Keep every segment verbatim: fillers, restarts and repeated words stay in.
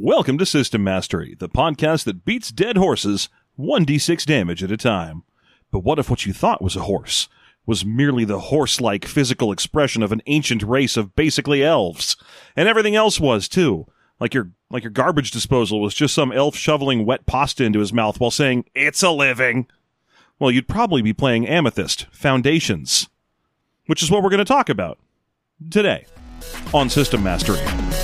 Welcome to System Mastery, the podcast that beats dead horses one d six damage at a time. But what if what you thought was a horse was merely the horse-like physical expression of an ancient race of basically elves? And everything else was, too. Like your like your garbage disposal was just some elf shoveling wet pasta into his mouth while saying, "It's a living." Well, you'd probably be playing Amethyst Foundations, which is what we're going to talk about today on System Mastery.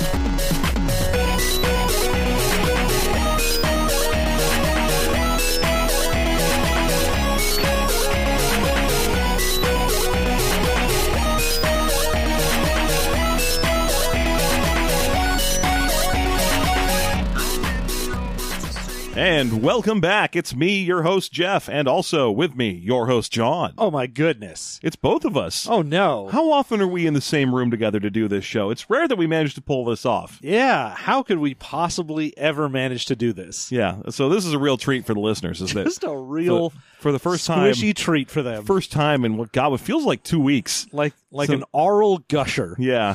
And welcome back. It's me, your host, Jeff, and also with me, your host, John. Oh, my goodness. It's both of us. Oh, no. How often are we in the same room together to do this show? It's rare that we manage to pull this off. Yeah, how could we possibly ever manage to do this? Yeah, so this is a real treat for the listeners. Is Just that a real for, for the first time, squishy treat for them. First time in what, God, it feels like two weeks. Like like So- an oral gusher. Yeah.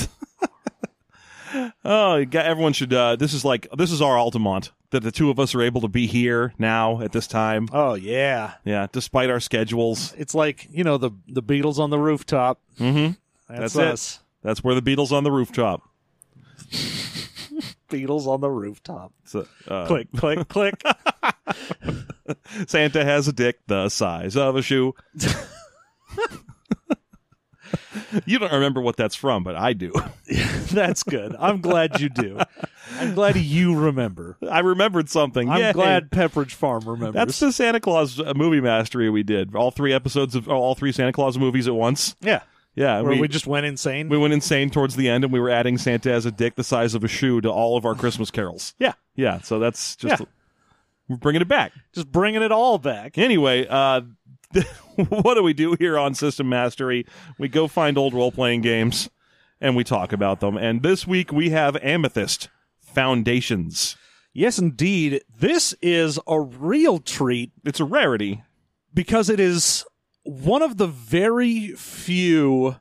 Oh, you got, everyone should, uh, this is like, this is our Altamont, that the two of us are able to be here now at this time. Oh, yeah. Yeah, despite our schedules. It's like, you know, the, the Beatles on the rooftop. Mm-hmm. That's, That's us. it. That's where the Beatles on the rooftop. Beatles on the rooftop. So, uh, Click, click, click. Santa has a dick the size of a shoe. You don't remember what that's from, but I do. That's good. I'm glad you do. I'm glad you remember. I remembered something. I'm Yay. glad Pepperidge Farm remembers. That's the Santa Claus uh, movie mastery we did. All three episodes of all three Santa Claus movies at once. Yeah. Yeah, Where we, we, just went insane. we went insane towards the end, and we were adding Santa as a dick the size of a shoe to all of our Christmas carols. yeah. Yeah, so that's just Yeah. we're bringing it back. Just bringing it all back. Anyway, uh, what do we do here on System Mastery? We go find old role-playing games, and we talk about them. And this week we have Amethyst Foundations. Yes, indeed. This is a real treat It's a rarity. because it is one of the very few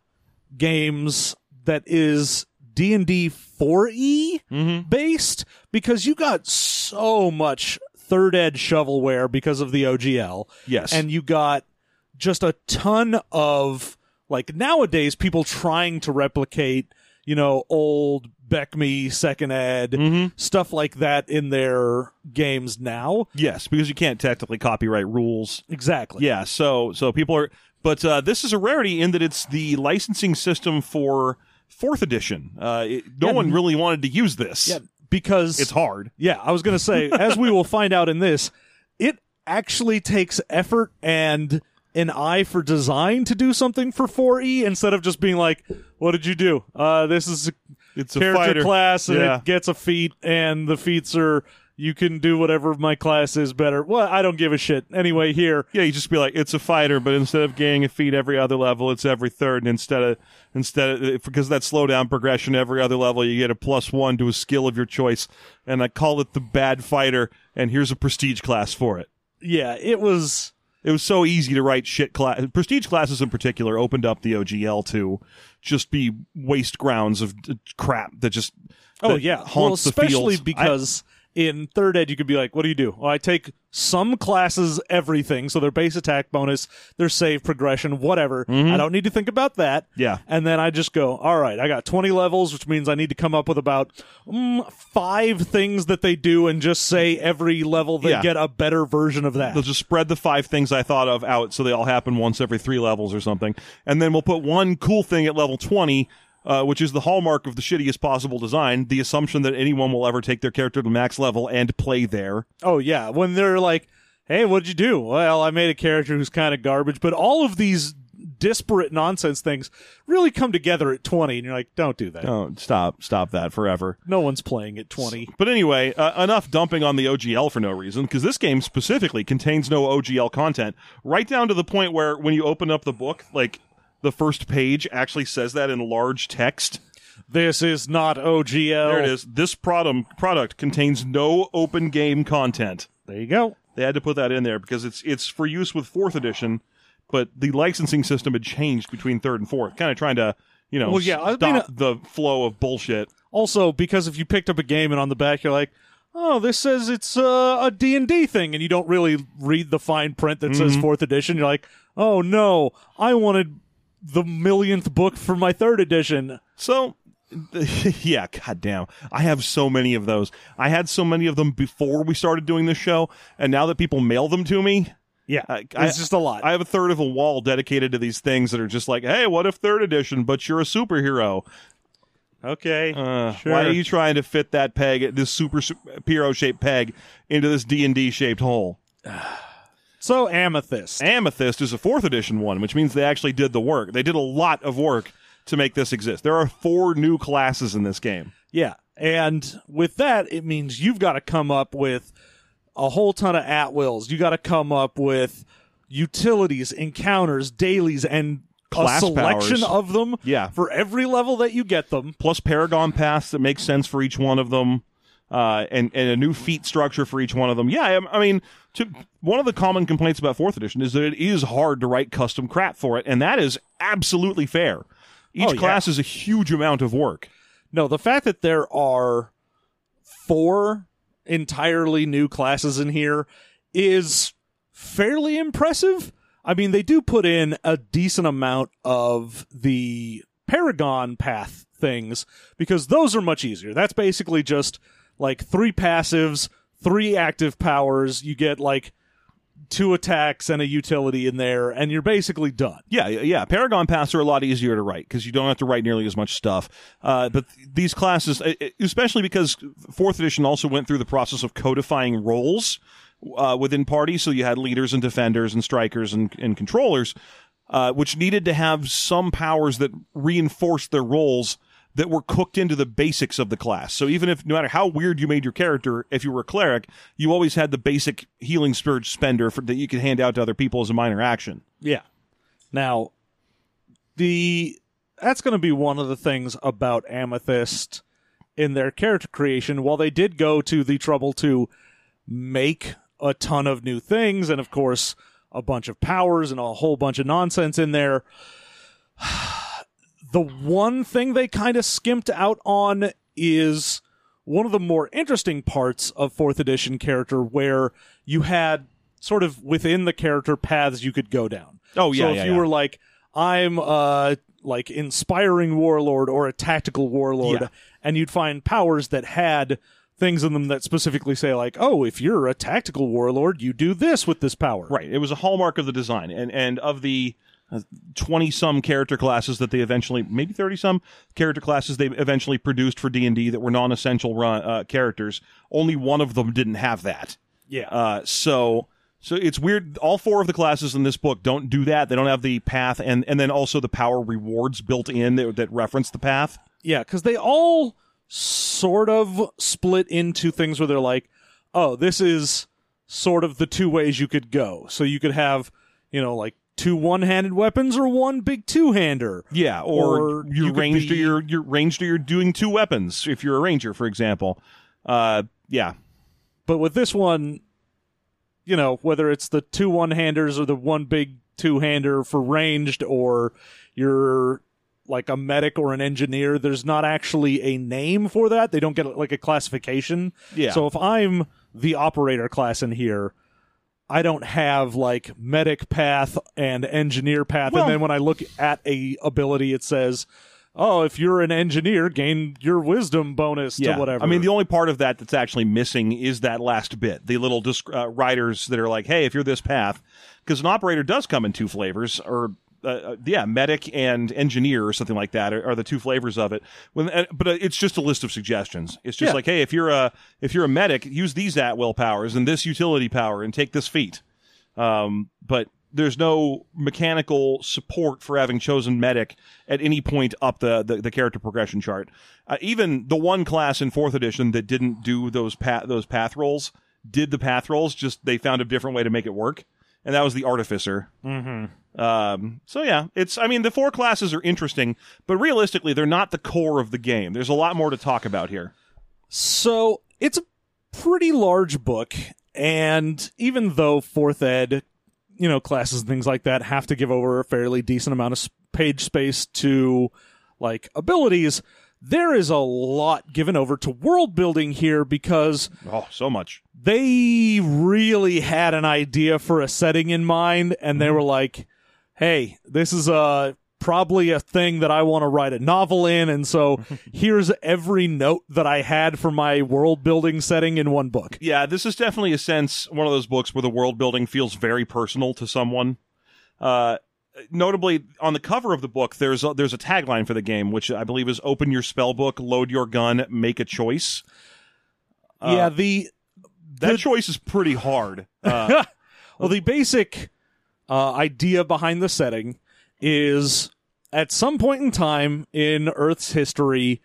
games that is D and D four E Mm-hmm. based, because you got so much third ed shovelware because of the O G L. Yes. And you got just a ton of, like, nowadays people trying to replicate, you know, old Beckme second ed, Mhm. stuff like that in their games now. Yes, because you can't technically copyright rules. Exactly. Yeah, so so people are... But uh, this is a rarity in that it's the licensing system for fourth edition. Uh, it, no Yeah, one really wanted to use this. Yeah, because It's hard. Yeah, I was going to say, as we will find out in this, it actually takes effort and an eye for design to do something for four E instead of just being like, what did you do? Uh, this is a It's a character fighter. class and Yeah. it gets a feat, and the feats are, you can do whatever my class is better. Well, I don't give a shit. Anyway, here. Yeah, you just be like, it's a fighter, but instead of gaining a feat every other level, it's every third, and instead of instead of because of that slowdown progression every other level, you get a plus one to a skill of your choice, and I call it the bad fighter, and here's a prestige class for it. Yeah, it was... It was so easy to write shit class. Prestige classes in particular opened up the O G L to just be waste grounds of d- crap that just Oh, that yeah. Well, haunts the especially fields. because in third ed, you could be like, what do you do? Well, I take some classes, everything. So their base attack bonus, their save progression, whatever. I don't need to think about that. Mm-hmm. Yeah. And then I just go, all right, I got twenty levels, which means I need to come up with about mm, five things that they do and just say every level they Yeah. get a better version of that. They'll just spread the five things I thought of out so they all happen once every three levels or something. And then we'll put one cool thing at level twenty, uh, which is the hallmark of the shittiest possible design, the assumption that anyone will ever take their character to max level and play there. Oh, yeah. When they're like, hey, what'd you do? Well, I made a character who's kind of garbage, but all of these disparate nonsense things really come together at twenty, and you're like, don't do that. Oh, stop, stop that forever. No one's playing at twenty. But anyway, uh, enough dumping on the O G L for no reason, because this game specifically contains no O G L content, right down to the point where when you open up the book, like, the first page actually says that in large text. This is not O G L. There it is. This product product contains no open game content. There you go. They had to put that in there because it's it's for use with fourth edition, but the licensing system had changed between third and fourth, kind of trying to, you know, Well, yeah, I stop mean, uh, the flow of bullshit. Also, because if you picked up a game and on the back you're like, oh, this says it's uh, a D and D thing, and you don't really read the fine print that Mm-hmm. says fourth edition, you're like, oh no, I wanted the millionth book for my third edition. So, yeah, goddamn. I have so many of those. I had so many of them before we started doing this show, and now that people mail them to me, Yeah, I- it's I- just a lot. I have a third of a wall dedicated to these things that are just like, hey, what if third edition, but you're a superhero? okay, Uh, sure. Why are you trying to fit that peg, this super superhero-shaped peg, into this D and D-shaped hole? So, Amethyst. Amethyst is a fourth edition one, which means they actually did the work. They did a lot of work to make this exist. There are four new classes in this game. Yeah, and with that, it means you've got to come up with a whole ton of at-wills. You got to come up with utilities, encounters, dailies, and Class a selection powers. of them Yeah. for every level that you get them. Plus Paragon paths that make sense for each one of them, uh, and, and a new feat structure for each one of them. Yeah, I, I mean, to, one of the common complaints about fourth edition is that it is hard to write custom crap for it, and that is absolutely fair. Each Oh, yeah. class is a huge amount of work. No, the fact that there are four entirely new classes in here is fairly impressive. I mean, they do put in a decent amount of the Paragon path things because those are much easier. That's basically just like three passives, three active powers. You get like two attacks and a utility in there, and you're basically done. Yeah, yeah. Paragon paths are a lot easier to write because you don't have to write nearly as much stuff. Uh, but these classes, especially because fourth edition also went through the process of codifying roles uh, within parties, so you had leaders and defenders and strikers and, and controllers, uh, which needed to have some powers that reinforced their roles that were cooked into the basics of the class. So even if, no matter how weird you made your character, if you were a cleric, you always had the basic healing spirit spender for, that you could hand out to other people as a minor action. Yeah. Now, the that's going to be one of the things about Amethyst in their character creation. While they did go to the trouble to make a ton of new things, and of course, a bunch of powers and a whole bunch of nonsense in there, the one thing they kind of skimped out on is one of the more interesting parts of fourth edition character where you had sort of within the character paths you could go down. Oh, yeah, So if yeah, you yeah. were like, I'm uh like inspiring warlord or a tactical warlord, Yeah. and you'd find powers that had things in them that specifically say like, oh, if you're a tactical warlord, you do this with this power. Right. It was a hallmark of the design. And, and of the twenty-some character classes that they eventually, maybe thirty-some character classes they eventually produced for D and D that were non-essential run, uh, characters, only one of them didn't have that. Yeah. Uh, so... So it's weird. All four of the classes in this book don't do that. They don't have the path and, and then also the power rewards built in that, that reference the path. Yeah, because they all sort of split into things where they're like, oh, this is sort of the two ways you could go. So you could have, you know, like two one-handed weapons or one big two-hander. Yeah, or, Or you're you could ranged be- or you're, you're ranged or you're doing two weapons if you're a ranger, for example. Uh, yeah. But with this one, you know, whether it's the two one-handers or the one big two-hander for ranged, or you're like a medic or an engineer, there's not actually a name for that. They don't get like a classification. Yeah. So if I'm the operator class in here, I don't have like medic path and engineer path. Well- and then when I look at a ability, it says, oh, if you're an engineer, gain your wisdom bonus to whatever. I mean, the only part of that that's actually missing is that last bit. The little disc- uh, riders that are like, hey, if you're this path, because an operator does come in two flavors, or uh, uh, yeah, medic and engineer or something like that are, are the two flavors of it. When, uh, but uh, it's just a list of suggestions. It's just Yeah. like, hey, if you're a if you're a medic, use these at will powers and this utility power and take this feat. Um, but there's no mechanical support for having chosen medic at any point up the, the, the character progression chart. Uh, even the one class in fourth edition that didn't do those path, those path rolls did the path rolls, just they found a different way to make it work. And that was the artificer. Mm-hmm. Um, so yeah, it's, I mean, the four classes are interesting, but realistically, they're not the core of the game. There's a lot more to talk about here. So it's a pretty large book, and even though fourth ed, you know, classes and things like that have to give over a fairly decent amount of s- page space to like abilities, there is a lot given over to world building here because Oh, so much. they really had an idea for a setting in mind, and they were like, hey, this is a probably a thing that I want to write a novel in, and so here's every note that I had for my world building setting in one book. Yeah, this is definitely a sense, one of those books where the world building feels very personal to someone. Uh, notably, on the cover of the book, there's a, there's a tagline for the game, which I believe is "Open your spell book, load your gun, make a choice." Uh, yeah, the that the, choice is pretty hard. Uh, well, the basic uh, idea behind the setting is at some point in time in Earth's history,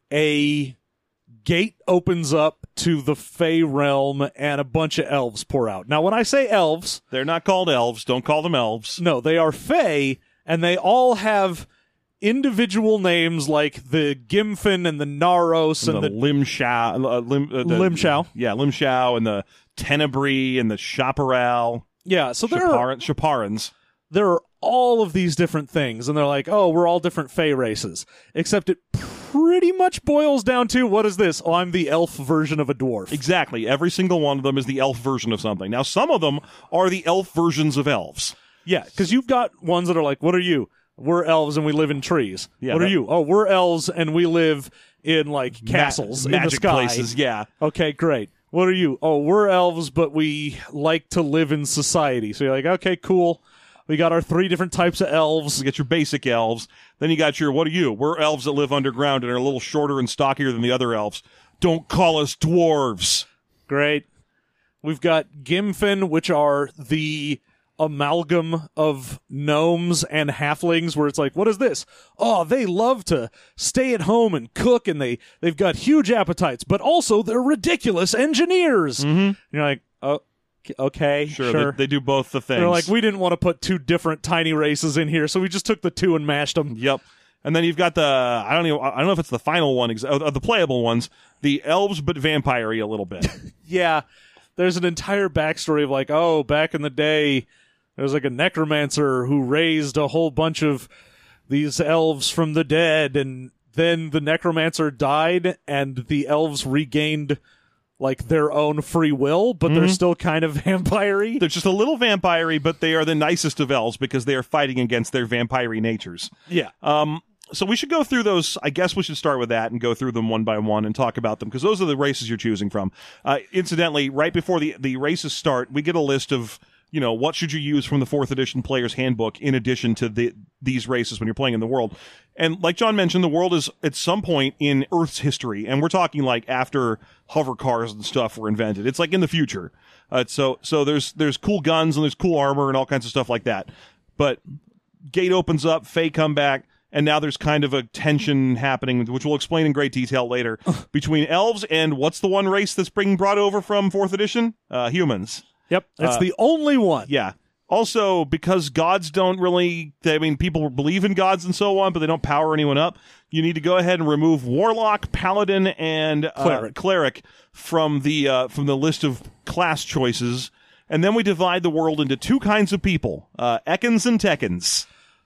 a gate opens up to the Fey realm and a bunch of elves pour out. Now, when I say elves, they're not called elves. Don't call them elves. no, they are Fey, and they all have individual names like the Gimfin and the Naros and, and the, the Lim Shao, uh, Lim, uh, the, Lim Shao. Yeah, Lim Shao and the Tenebrae and the Chaparral. Yeah, so there are, Chapar- Chaparrans. there are all of these different things, and they're like, oh, we're all different Fey races. Except it pretty much boils down to, what is this? Oh, I'm the elf version of a dwarf. Exactly. Every single one of them is the elf version of something. Now, some of them are the elf versions of elves. Yeah, because you've got ones that are like, what are you? We're elves and we live in trees. Yeah, what that- are you? Oh, we're elves and we live in, like, castles Ma- in the magic sky. places, yeah. Okay, great. What are you? Oh, we're elves, but we like to live in society. So you're like, okay, cool. We got our three different types of elves. You get your basic elves. Then you got your, what are you? We're elves that live underground and are a little shorter and stockier than the other elves. Don't call us dwarves. Great. We've got Gimfin, which are the amalgam of gnomes and halflings, where it's like, what is this? Oh, they love to stay at home and cook, and they, they've got huge appetites, but also they're ridiculous engineers. Mm-hmm. You're like, oh, okay, Sure, sure. They, they do both the things. They're like, we didn't want to put two different tiny races in here, so we just took the two and mashed them. Yep. And then you've got the, I don't know, I don't know if it's the final one, ex- of the playable ones, the elves but vampire-y a little bit. Yeah, there's an entire backstory of like, oh, back in the day, there was like a necromancer who raised a whole bunch of these elves from the dead, and then the necromancer died, and the elves regained like their own free will, but they're still kind of vampire-y. They're just a little vampire-y, but they are the nicest of elves because they are fighting against their vampire-y natures. Yeah. Um, so we should go through those. I guess we should start with that and go through them one by one and talk about them because those are the races you're choosing from. Uh, incidentally, right before the, the races start, we get a list of, you know, what should you use from the fourth edition player's handbook in addition to the these races when you're playing in the world. And like John mentioned, the world is at some point in Earth's history, and we're talking like after hover cars and stuff were invented. It's like in the future. Uh, so so there's there's cool guns and there's cool armor and all kinds of stuff like that. But gate opens up, Fae come back, and now there's kind of a tension happening, which we'll explain in great detail later, between elves and what's the one race that's being brought over from fourth edition? Uh, humans. Yep. It's Uh, the only one. Yeah. Also, because gods don't really, I mean, people believe in gods and so on, but they don't power anyone up, you need to go ahead and remove Warlock, Paladin, and uh, Cleric. Cleric from the uh, from the list of class choices. And then we divide the world into two kinds of people, uh, Ekans and Tekkens.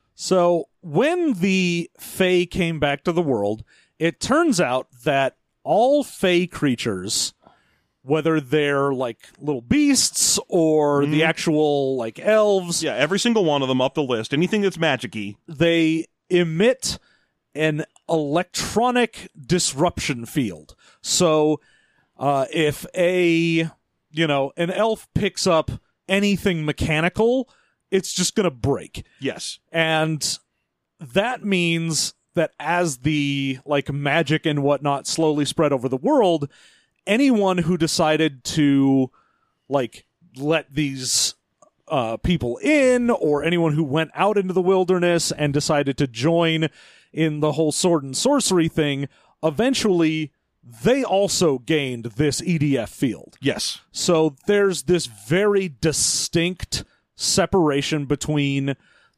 So when the Fae came back to the world, it turns out that all Fae creatures, whether they're like little beasts or the actual like elves, Yeah, every single one of them up the list. Anything that's magic-y. they emit an electronic disruption field. So uh, if a, you know, an elf picks up anything mechanical, it's just going to break. Yes. And that means that as the like magic and whatnot slowly spread over the world, anyone who decided to like let these uh, people in, or anyone who went out into the wilderness and decided to join in the whole sword and sorcery thing, eventually they also gained this E D F field. Yes. So there's this very distinct separation between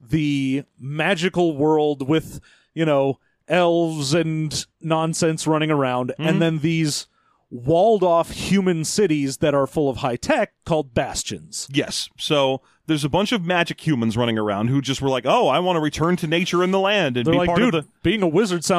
the magical world with, you know, elves and nonsense running around, Mm-hmm. and then these walled off human cities that are full of high tech called bastions. Yes. So there's a bunch of magic humans running around who just were like, oh, I want to return to nature and the land and They're be like, part dude, of the... being a wizard sounds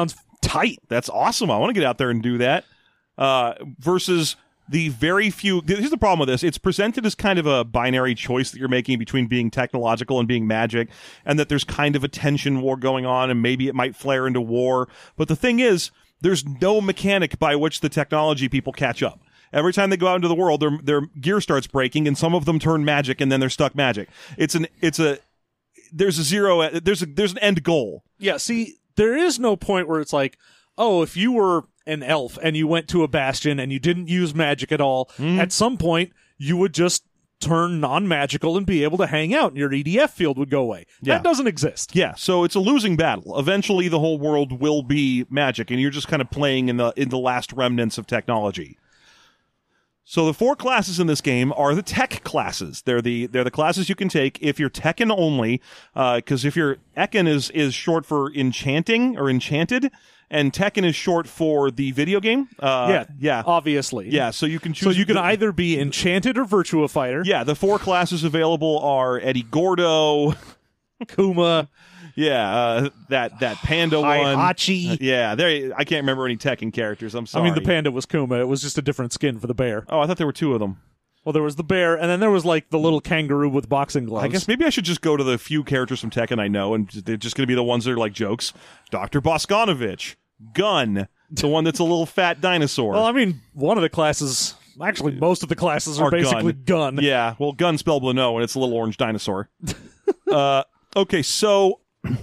tight. That's awesome. I want to get out there and do that. Uh, versus the very few. Here's the problem with this. It's presented as kind of a binary choice that you're making between being technological and being magic, and that there's kind of a tension war going on, and maybe it might flare into war. But the thing is, there's no mechanic by which the technology people catch up. Every time they go out into the world, their their gear starts breaking, and some of them turn magic, and then they're stuck magic. It's an it's a there's a zero there's a there's an end goal. Yeah, see, there is no point where it's like, oh, if you were an elf and you went to a bastion and you didn't use magic at all, mm. at some point you would just turn non-magical and be able to hang out and your E D F field would go away. Yeah. That doesn't exist. Yeah, so it's a losing battle. Eventually the whole world will be magic, and you're just kind of playing in the in the last remnants of technology. So the four classes in this game are the tech classes. They're the they're the classes you can take if you're Tekken only, because uh, if you're Ekken is is short for enchanting or enchanted, and Tekken is short for the video game. Uh, yeah, yeah, obviously. Yeah, so you can choose. So you can the, either be enchanted or Virtua Fighter. Yeah, the four classes available are Eddie Gordo, Kuma. Yeah, uh, that that panda one. Hachi. Uh, yeah, there. I can't remember any Tekken characters. I'm sorry. I mean, the panda was Kuma. It was just a different skin for the bear. Oh, I thought there were two of them. Well, there was the bear, and then there was like the little kangaroo with boxing gloves. I guess maybe I should just go to the few characters from Tekken I know, and they're just going to be the ones that are like jokes. Doctor Boskanovich, Gun, the one that's a little fat dinosaur. Well, I mean, one of the classes, actually most of the classes are, are basically gun. gun. Yeah, well, Gun spelled with no, and it's a little orange dinosaur. uh, okay, so...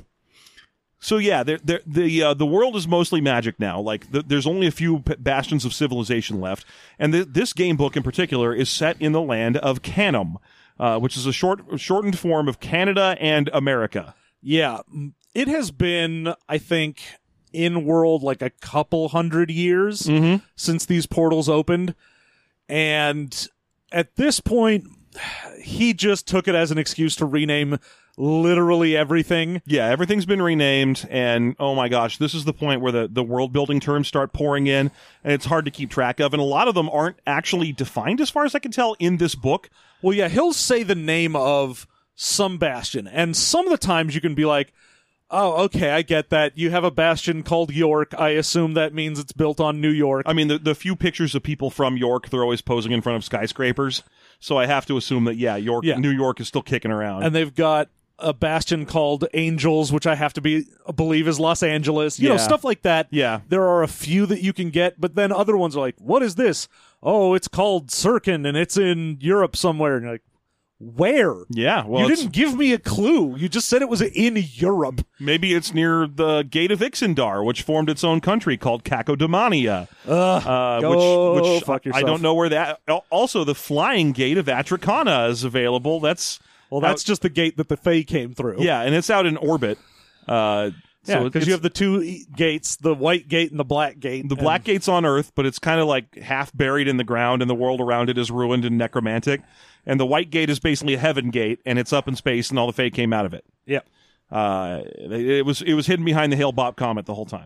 So yeah, they're, they're, the uh, the world is mostly magic now. Like the, there's only a few p- bastions of civilization left, and th- this game book in particular is set in the land of Canum, uh, which is a short shortened form of Canada and America. Yeah, it has been, I think, in world like a couple hundred years mm-hmm. since these portals opened, and at this point, he just took it as an excuse to rename literally everything. Yeah, everything's been renamed, and oh my gosh, this is the point where the, the world-building terms start pouring in, and it's hard to keep track of, and a lot of them aren't actually defined, as far as I can tell, in this book. Well, yeah, he'll say the name of some bastion, and some of the times you can be like, oh, okay, I get that. You have a bastion called York. I assume that means it's built on New York. I mean, the, the few pictures of people from York, they're always posing in front of skyscrapers, so I have to assume that, yeah, York, yeah. New York is still kicking around. And they've got a bastion called Angels, which I have to be believe is Los Angeles. You yeah. know, stuff like that. Yeah. There are a few that you can get, but then other ones are like, what is this? Oh, it's called Sirkin, and it's in Europe somewhere. And you're like, where? Yeah, well, you didn't give me a clue. You just said it was in Europe. Maybe it's near the Gate of Ixendar, which formed its own country called Cacodemania. Uh, uh, go which, which fuck yourself. I don't know where that. Also, the Flying Gate of Atricana is available. That's well, that's out, just the gate that the Fae came through. Yeah, and it's out in orbit. Uh, yeah, because so you have the two gates, the white gate and the black gate. The black gate's on Earth, but it's kind of like half buried in the ground, and the world around it is ruined and necromantic. And the white gate is basically a heaven gate, and it's up in space, and all the Fae came out of it. Yeah, uh, it was it was hidden behind the Hale-Bopp comet the whole time.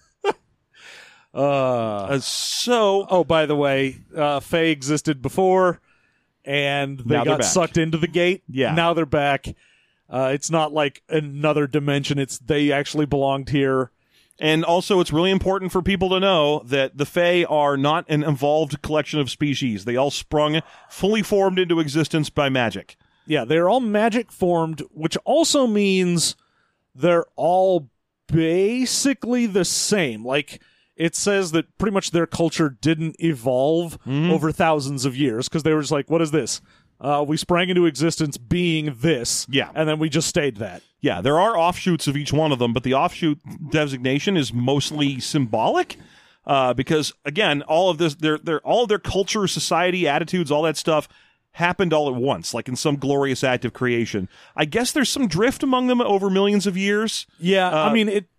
uh, uh, so, oh, by the way, uh, Fae existed before, and they got sucked into the gate. Yeah, now they're back. Uh, it's not like another dimension. It's they actually belonged here. And also, it's really important for people to know that the Fae are not an evolved collection of species. They all sprung, fully formed into existence by magic. Yeah, they're all magic formed, which also means they're all basically the same. Like, it says that pretty much their culture didn't evolve mm-hmm. over thousands of years, because they were just like, what is this? Uh, we sprang into existence being this, yeah, and then we just stayed that. Yeah, there are offshoots of each one of them, but the offshoot designation is mostly symbolic, uh, because again, all of this, their, their, all of their culture, society, attitudes, all that stuff happened all at once, like in some glorious act of creation. I guess there's some drift among them over millions of years. Yeah, uh, I mean it.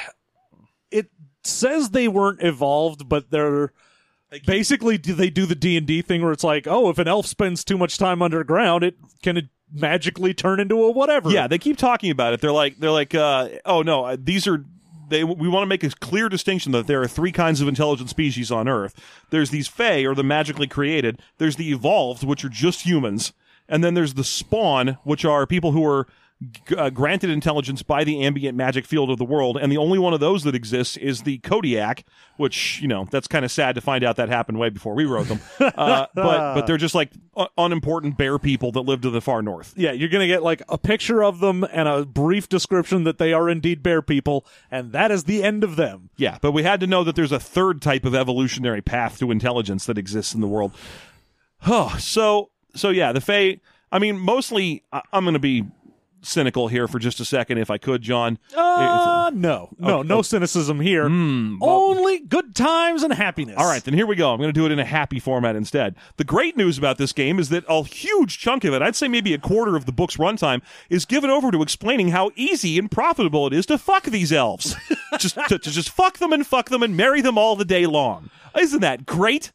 It says they weren't evolved, but they're. Basically, do they do the D and D thing where it's like, oh, if an elf spends too much time underground, it can it magically turn into a whatever. Yeah, they keep talking about it. They're like, they're like, uh, oh no, these are. They we want to make a clear distinction that there are three kinds of intelligent species on Earth. There's these Fae, or the magically created. There's the evolved, which are just humans, and then there's the spawn, which are people who are g- uh, granted intelligence by the ambient magic field of the world, and the only one of those that exists is the Kodiak, which, you know, that's kind of sad to find out that happened way before we wrote them. Uh, but but they're just like uh, unimportant bear people that live to the far north. Yeah, you're going to get like a picture of them and a brief description that they are indeed bear people, and that is the end of them. Yeah, but we had to know that there's a third type of evolutionary path to intelligence that exists in the world. Oh, so so yeah, the Fae. I mean, mostly I- I'm going to be cynical here for just a second, if I could, John. Uh, no, no, Okay, no okay. cynicism here. Mm, well- Only good times and happiness. All right, then here we go. I'm going to do it in a happy format instead. The great news about this game is that a huge chunk of it, I'd say maybe a quarter of the book's runtime, is given over to explaining how easy and profitable it is to fuck these elves. just to, to just fuck them and fuck them and marry them all the day long. Isn't that great?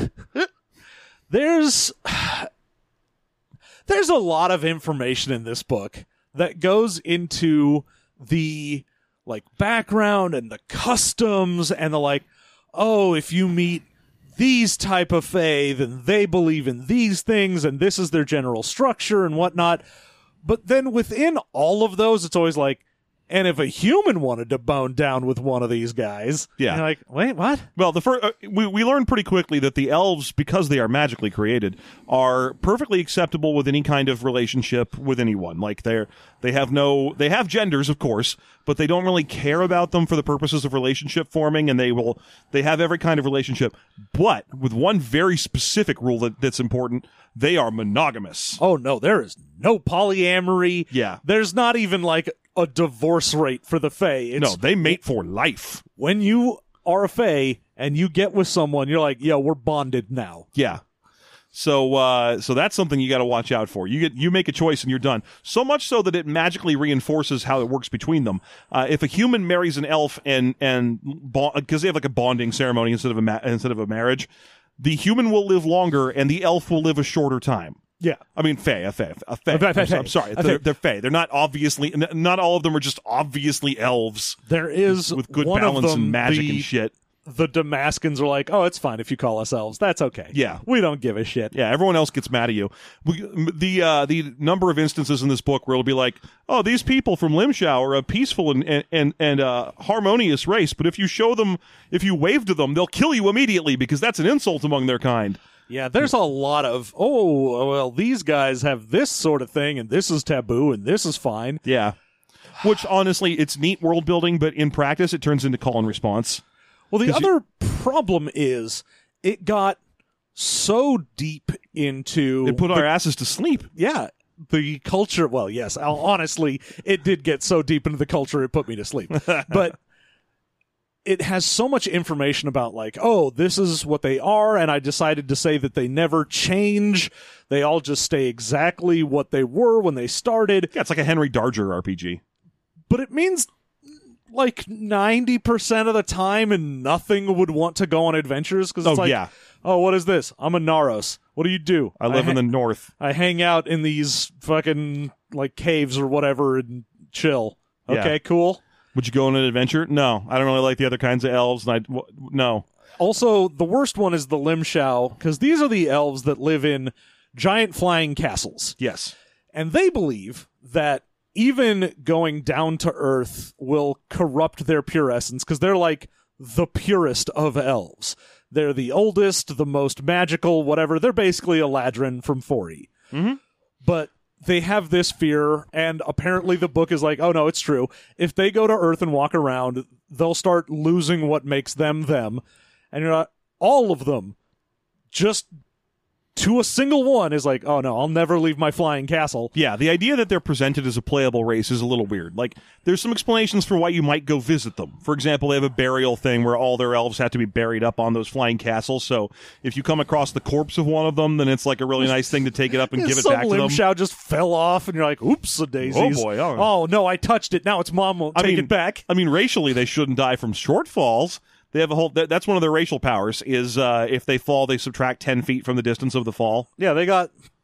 There's there's a lot of information in this book that goes into the like background and the customs and the like, oh, if you meet these type of Fae, then they believe in these things and this is their general structure and whatnot. But then within all of those, it's always like, and if a human wanted to bone down with one of these guys, Yeah. and you're like, wait, what? Well, the fir- uh, we we learned pretty quickly that the elves, because they are magically created, are perfectly acceptable with any kind of relationship with anyone. Like they're they have no they have genders, of course, but they don't really care about them for the purposes of relationship forming, and they will they have every kind of relationship, but with one very specific rule that, that's important: they are monogamous. Oh no, there is no polyamory. Yeah. There's not even like a divorce rate for the Fae. It's No, they mate for life. when you are a Fae and you get with someone, you're like, yo, we're bonded now. Yeah. So, uh, so that's something you got to watch out for. You get, you make a choice and you're done. So much so that it magically reinforces how it works between them. Uh, if a human marries an elf and and because they have like a bonding ceremony instead of a ma- instead of a marriage, the human will live longer and the elf will live a shorter time. Yeah. I mean, fae, a fae, a fae. A fae, I'm, fae, so- I'm fae. sorry, A they're, fae. they're fae. They're not obviously, n- not all of them are just obviously elves There is with good one balance of them, and magic the, and shit. The Damascans are like, oh, it's fine if you call us elves. That's okay. Yeah. We don't give a shit. Yeah, everyone else gets mad at you. We, the uh, the number of instances in this book where it'll be like, oh, these people from Limshow are a peaceful and and and, and uh, harmonious race, but if you show them, if you wave to them, they'll kill you immediately because that's an insult among their kind. Yeah, there's a lot of, oh, well, these guys have this sort of thing, and this is taboo, and this is fine. Yeah. Which, honestly, it's neat world building, but in practice, it turns into call and response. Well, the 'Cause you- other problem is it got so deep into It put the- our asses to sleep. yeah, the culture. Well, yes, I'll- honestly, it did get so deep into the culture it put me to sleep. But it has so much information about like, oh, this is what they are, and I decided to say that they never change. They all just stay exactly what they were when they started. Yeah, it's like a Henry Darger R P G. But it means like ninety percent of the time and nothing would want to go on adventures because it's Oh, like, yeah. oh, what is this? I'm a Naros. What do you do? I live ha- in the north. I hang out in these fucking like caves or whatever and chill. Yeah. Okay, cool. Would you go on an adventure? No. I don't really like the other kinds of elves. And I, w- no. Also, the worst one is the Limshao, because these are the elves that live in giant flying castles. Yes. And they believe that even going down to Earth will corrupt their pure essence, because they're like the purest of elves. They're the oldest, the most magical, whatever. They're basically Eladrin from four E. Mm-hmm. But they have this fear, and apparently the book is like, oh no, it's true. If they go to Earth and walk around, they'll start losing what makes them them. And you're not, all of them, just to a single one, is like, oh no, I'll never leave my flying castle. Yeah, the idea that they're presented as a playable race is a little weird. Like, there's some explanations for why you might go visit them. For example, they have a burial thing where all their elves have to be buried up on those flying castles. So if you come across the corpse of one of them, then it's like a really nice thing to take it up and give it Some back to them. Limshao just fell off, and you're like, oops, a daisies. Oh, boy, oh. Oh no, I touched it. Now its mom won't I take mean, it back. I mean, racially, they shouldn't die from shortfalls. They have a whole. That, that's one of their racial powers. Is uh, if they fall, they subtract ten feet from the distance of the fall. Yeah, they got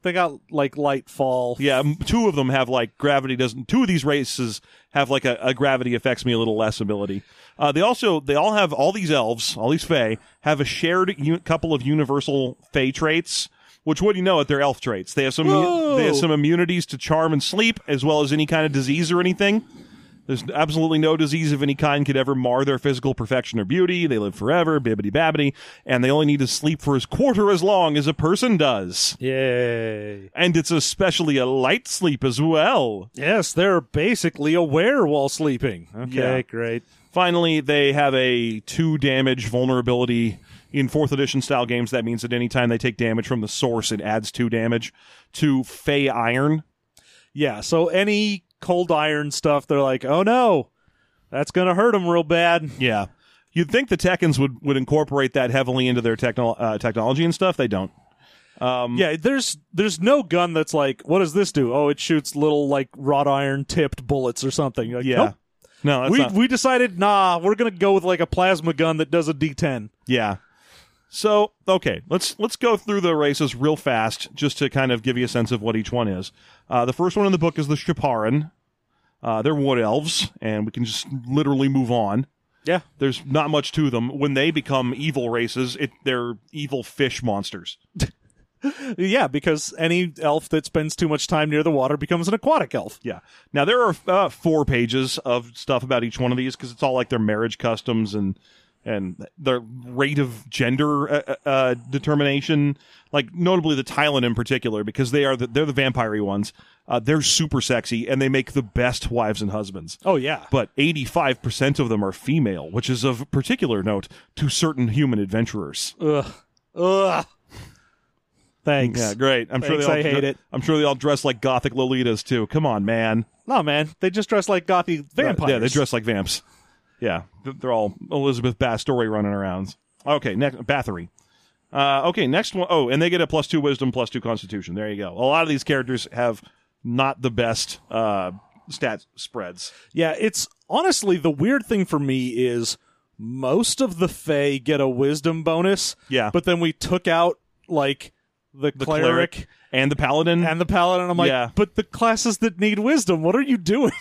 they got like light fall. Yeah, m- two of them have like gravity doesn't. Two of these races have like a, a gravity affects me a little less ability. Uh, they also they all have all these elves, all these fae have a shared u- couple of universal fae traits. Which, what do you know it? They're elf traits. They have some Whoa. they have some immunities to charm and sleep, as well as any kind of disease or anything. There's absolutely no disease of any kind could ever mar their physical perfection or beauty. They live forever, bibbity babbity, and they only need to sleep for a quarter as long as a person does. Yay. And it's especially a light sleep as well. Yes, they're basically aware while sleeping. Okay, Yeah. great. Finally, they have a two damage vulnerability. In fourth edition style games, that means that anytime they take damage from the source, it adds two damage to Fey Iron. Yeah, so any cold iron stuff, they're like, oh no, that's going to hurt them real bad. Yeah. You'd think the Tekkens would, would incorporate that heavily into their techno- uh, technology and stuff. They don't. Um, Yeah, there's there's no gun that's like, what does this do? Oh, it shoots little like wrought iron tipped bullets or something. You're like, yeah. nope. No, that's we not. we decided, nah, we're gonna go with like a plasma gun that does a D ten. Yeah. So, okay, let's let's go through the races real fast just to kind of give you a sense of what each one is. Uh, the first one in the book is the Shiparan. Uh, they're wood elves, and we can just literally move on. Yeah. There's not much to them. When they become evil races, it, they're evil fish monsters. Yeah, because any elf that spends too much time near the water becomes an aquatic elf. Yeah. Now, there are uh, four pages of stuff about each one of these because it's all like their marriage customs and and their rate of gender uh, uh, determination. Like, notably the Tylan in particular, because they are the, they're the vampire-y ones. Uh, they're super sexy, and they make the best wives and husbands. Oh, yeah. But eighty-five percent of them are female, which is of particular note to certain human adventurers. Ugh. Ugh. Thanks. Yeah, great. I'm sure Thanks, they all I hate it. I'm sure they all dress like gothic Lolitas too. Come on, man. No, man. They just dress like gothy vampires. Yeah, they dress like vamps. Yeah, they're all Elizabeth Bathory running around. Okay, next Bathory. Uh, okay, next one. Oh, and they get a plus two wisdom, plus two constitution. There you go. A lot of these characters have not the best uh, stat spreads. Yeah, it's honestly the weird thing for me is most of the Fae get a wisdom bonus. Yeah. But then we took out like the, The cleric, cleric and the paladin. and the paladin. I'm like, Yeah. but the classes that need wisdom, what are you doing?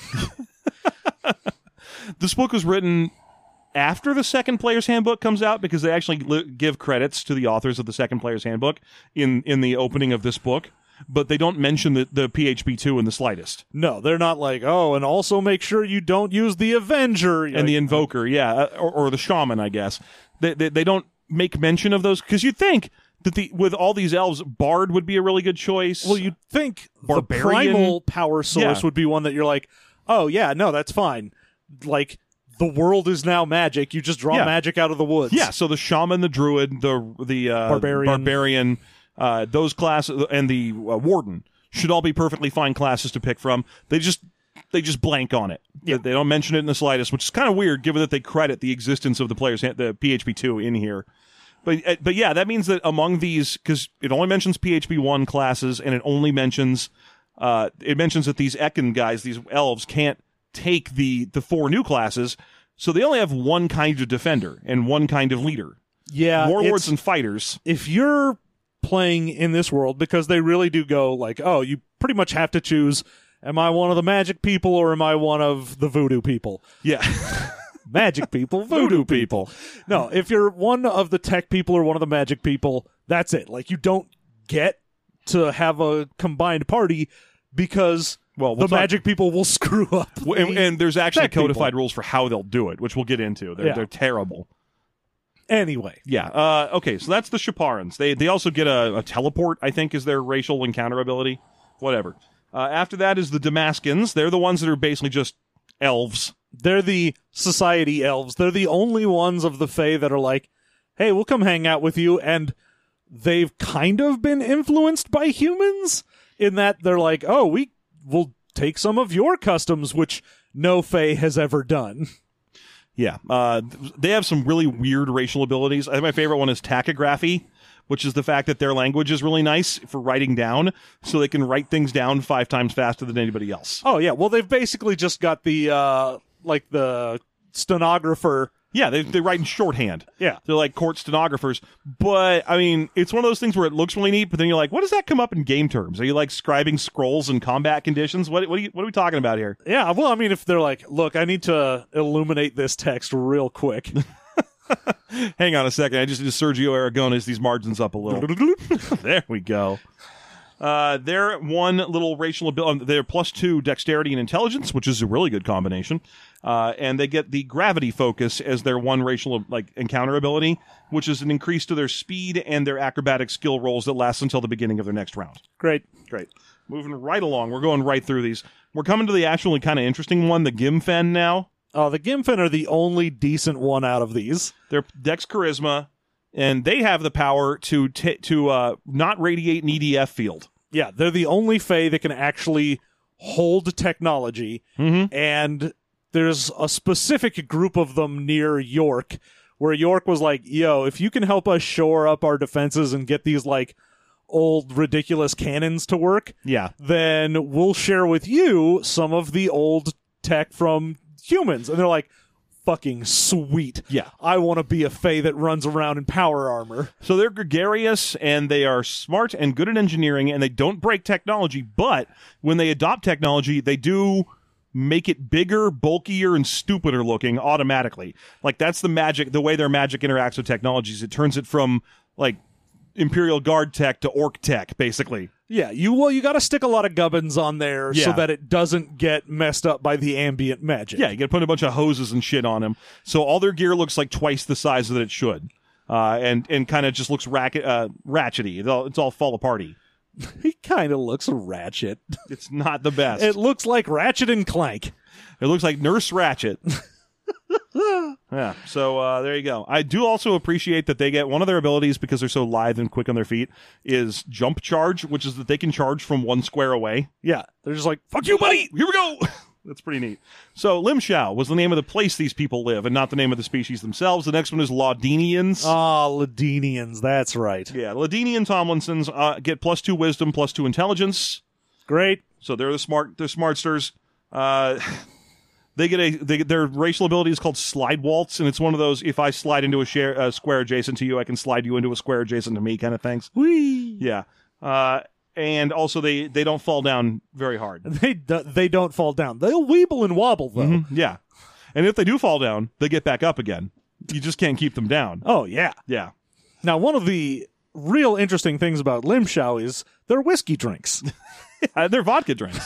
This book was written after the second player's handbook comes out because they actually li- give credits to the authors of the second player's handbook in, in the opening of this book, but they don't mention the, the P H B two in the slightest. No, they're not like, oh, and also make sure you don't use the Avenger. And the Invoker, yeah, uh, or, or the Shaman, I guess. They, they, they don't make mention of those because you'd think that the with all these elves, Bard would be a really good choice. Well, you'd think Barbarian? the primal power source Yeah. would be one that you're like, oh, yeah, no, that's fine. Like, the world is now magic. You just draw Yeah. magic out of the woods. Yeah, so the Shaman, the Druid, the the uh, Barbarian. barbarian uh, those classes, and the uh, Warden should all be perfectly fine classes to pick from. They just they just blank on it. Yeah. They, they don't mention it in the slightest, which is kind of weird, given that they credit the existence of the players the P H B two in here. But uh, but yeah, that means that among these, because it only mentions P H B one classes, and it only mentions uh, it mentions that these Ekin guys, these elves, can't take the the four new classes, so they only have one kind of defender and one kind of leader. Yeah. Warlords it's- and fighters. if you're playing in this world, because they really do go like, oh, you pretty much have to choose, am I one of the magic people or am I one of the voodoo people? Yeah. Magic people, voodoo people. No, if you're one of the tech people or one of the magic people, that's it. Like, you don't get to have a combined party because Well, we'll the talk- magic people will screw up. Well, and, the and there's actually tech people. codified rules for how they'll do it, which we'll get into. They're, Yeah. they're terrible. Anyway, Yeah. Uh, okay, so that's the Shiparans. They they also get a, a teleport, I think, is their racial encounter ability. Whatever. Uh, after that is the Damaskins. They're the ones that are basically just elves. they're the society elves. They're the only ones of the Fae that are like, hey, we'll come hang out with you. And they've kind of been influenced by humans in that they're like, oh, we will take some of your customs, which no Fae has ever done. Yeah. Uh, th- they have some really weird racial abilities. I think my favorite one is tachography, which is the fact that their language is really nice for writing down, so they can write things down five times faster than anybody else. Oh, yeah. Well, they've basically just got the, uh, like the stenographer Yeah, they they write in shorthand. Yeah. They're like court stenographers. But, I mean, it's one of those things where it looks really neat, but then you're like, what does that come up in game terms? Are you, like, scribing scrolls and combat conditions? What what are, you, what are we talking about here? Yeah, well, I mean, if they're like, look, I need to illuminate this text real quick. Hang on a second. I just did Sergio Aragones these margins up a little. There we go. Uh, they're one little racial ability. They're plus two dexterity and intelligence, which is a really good combination. Uh, and they get the gravity focus as their one racial like encounter ability, which is an increase to their speed and their acrobatic skill rolls that lasts until the beginning of their next round. Great. Great. Moving right along. We're going right through these. We're coming to the actually kind of interesting one, the Gimfen now. Oh, the Gimfen are the only decent one out of these. They're Dex Charisma, and they have the power to t- to uh, not radiate an E D F field. Yeah, they're the only Fae that can actually hold technology, Mm-hmm. and there's a specific group of them near York, where York was like, yo, if you can help us shore up our defenses and get these, like, old ridiculous cannons to work, Yeah. then we'll share with you some of the old tech from humans. And they're like, fucking sweet. Yeah. I want to be a Fae that runs around in power armor. So they're gregarious, and they are smart and good at engineering, and they don't break technology, but when they adopt technology, they do make it bigger, bulkier, and stupider looking automatically. Like, that's the magic, the way their magic interacts with technologies. It turns it from, like, Imperial Guard tech to Orc tech, basically. Yeah, you well, you got to stick a lot of gubbins on there so Yeah. that it doesn't get messed up by the ambient magic. Yeah, you got to put a bunch of hoses and shit on them. So all their gear looks like twice the size that it should. Uh, and and kind of just looks racket, uh, ratchety. It's all, it's all fall aparty. He kind of looks ratchet. It's not the best. It It, looks like Ratchet and Clank. looks like Nurse Ratchet. Yeah, so uh, there you go. I do also appreciate that they get one of their abilities, because they're so lithe and quick on their feet, is jump charge, which is that they can charge from one square away. Yeah, they're just like, fuck you, buddy! Here we go! That's pretty neat. So Limshao was the name of the place these people live, and not the name of the species themselves. The next one is Laudinians. Ah, Ladinians, that's right. Yeah, Ladinian Tomlinsons uh, get plus two wisdom, plus two intelligence. Great. So they're the smart, they're smartsters. Uh, they get a they get, their racial ability is called Slide Waltz, and it's one of those, if I slide into a share, uh, square adjacent to you, I can slide you into a square adjacent to me kind of things. Whee! Yeah. Uh, and also they, they don't fall down very hard. They, do, they don't fall down. They'll weeble and wobble, though. Mhm, yeah. And if they do fall down, they get back up again. You just can't keep them down. Oh, yeah. Yeah. Now, one of the real interesting things about Limshao is they're whiskey drinks. Uh, they're vodka drinks.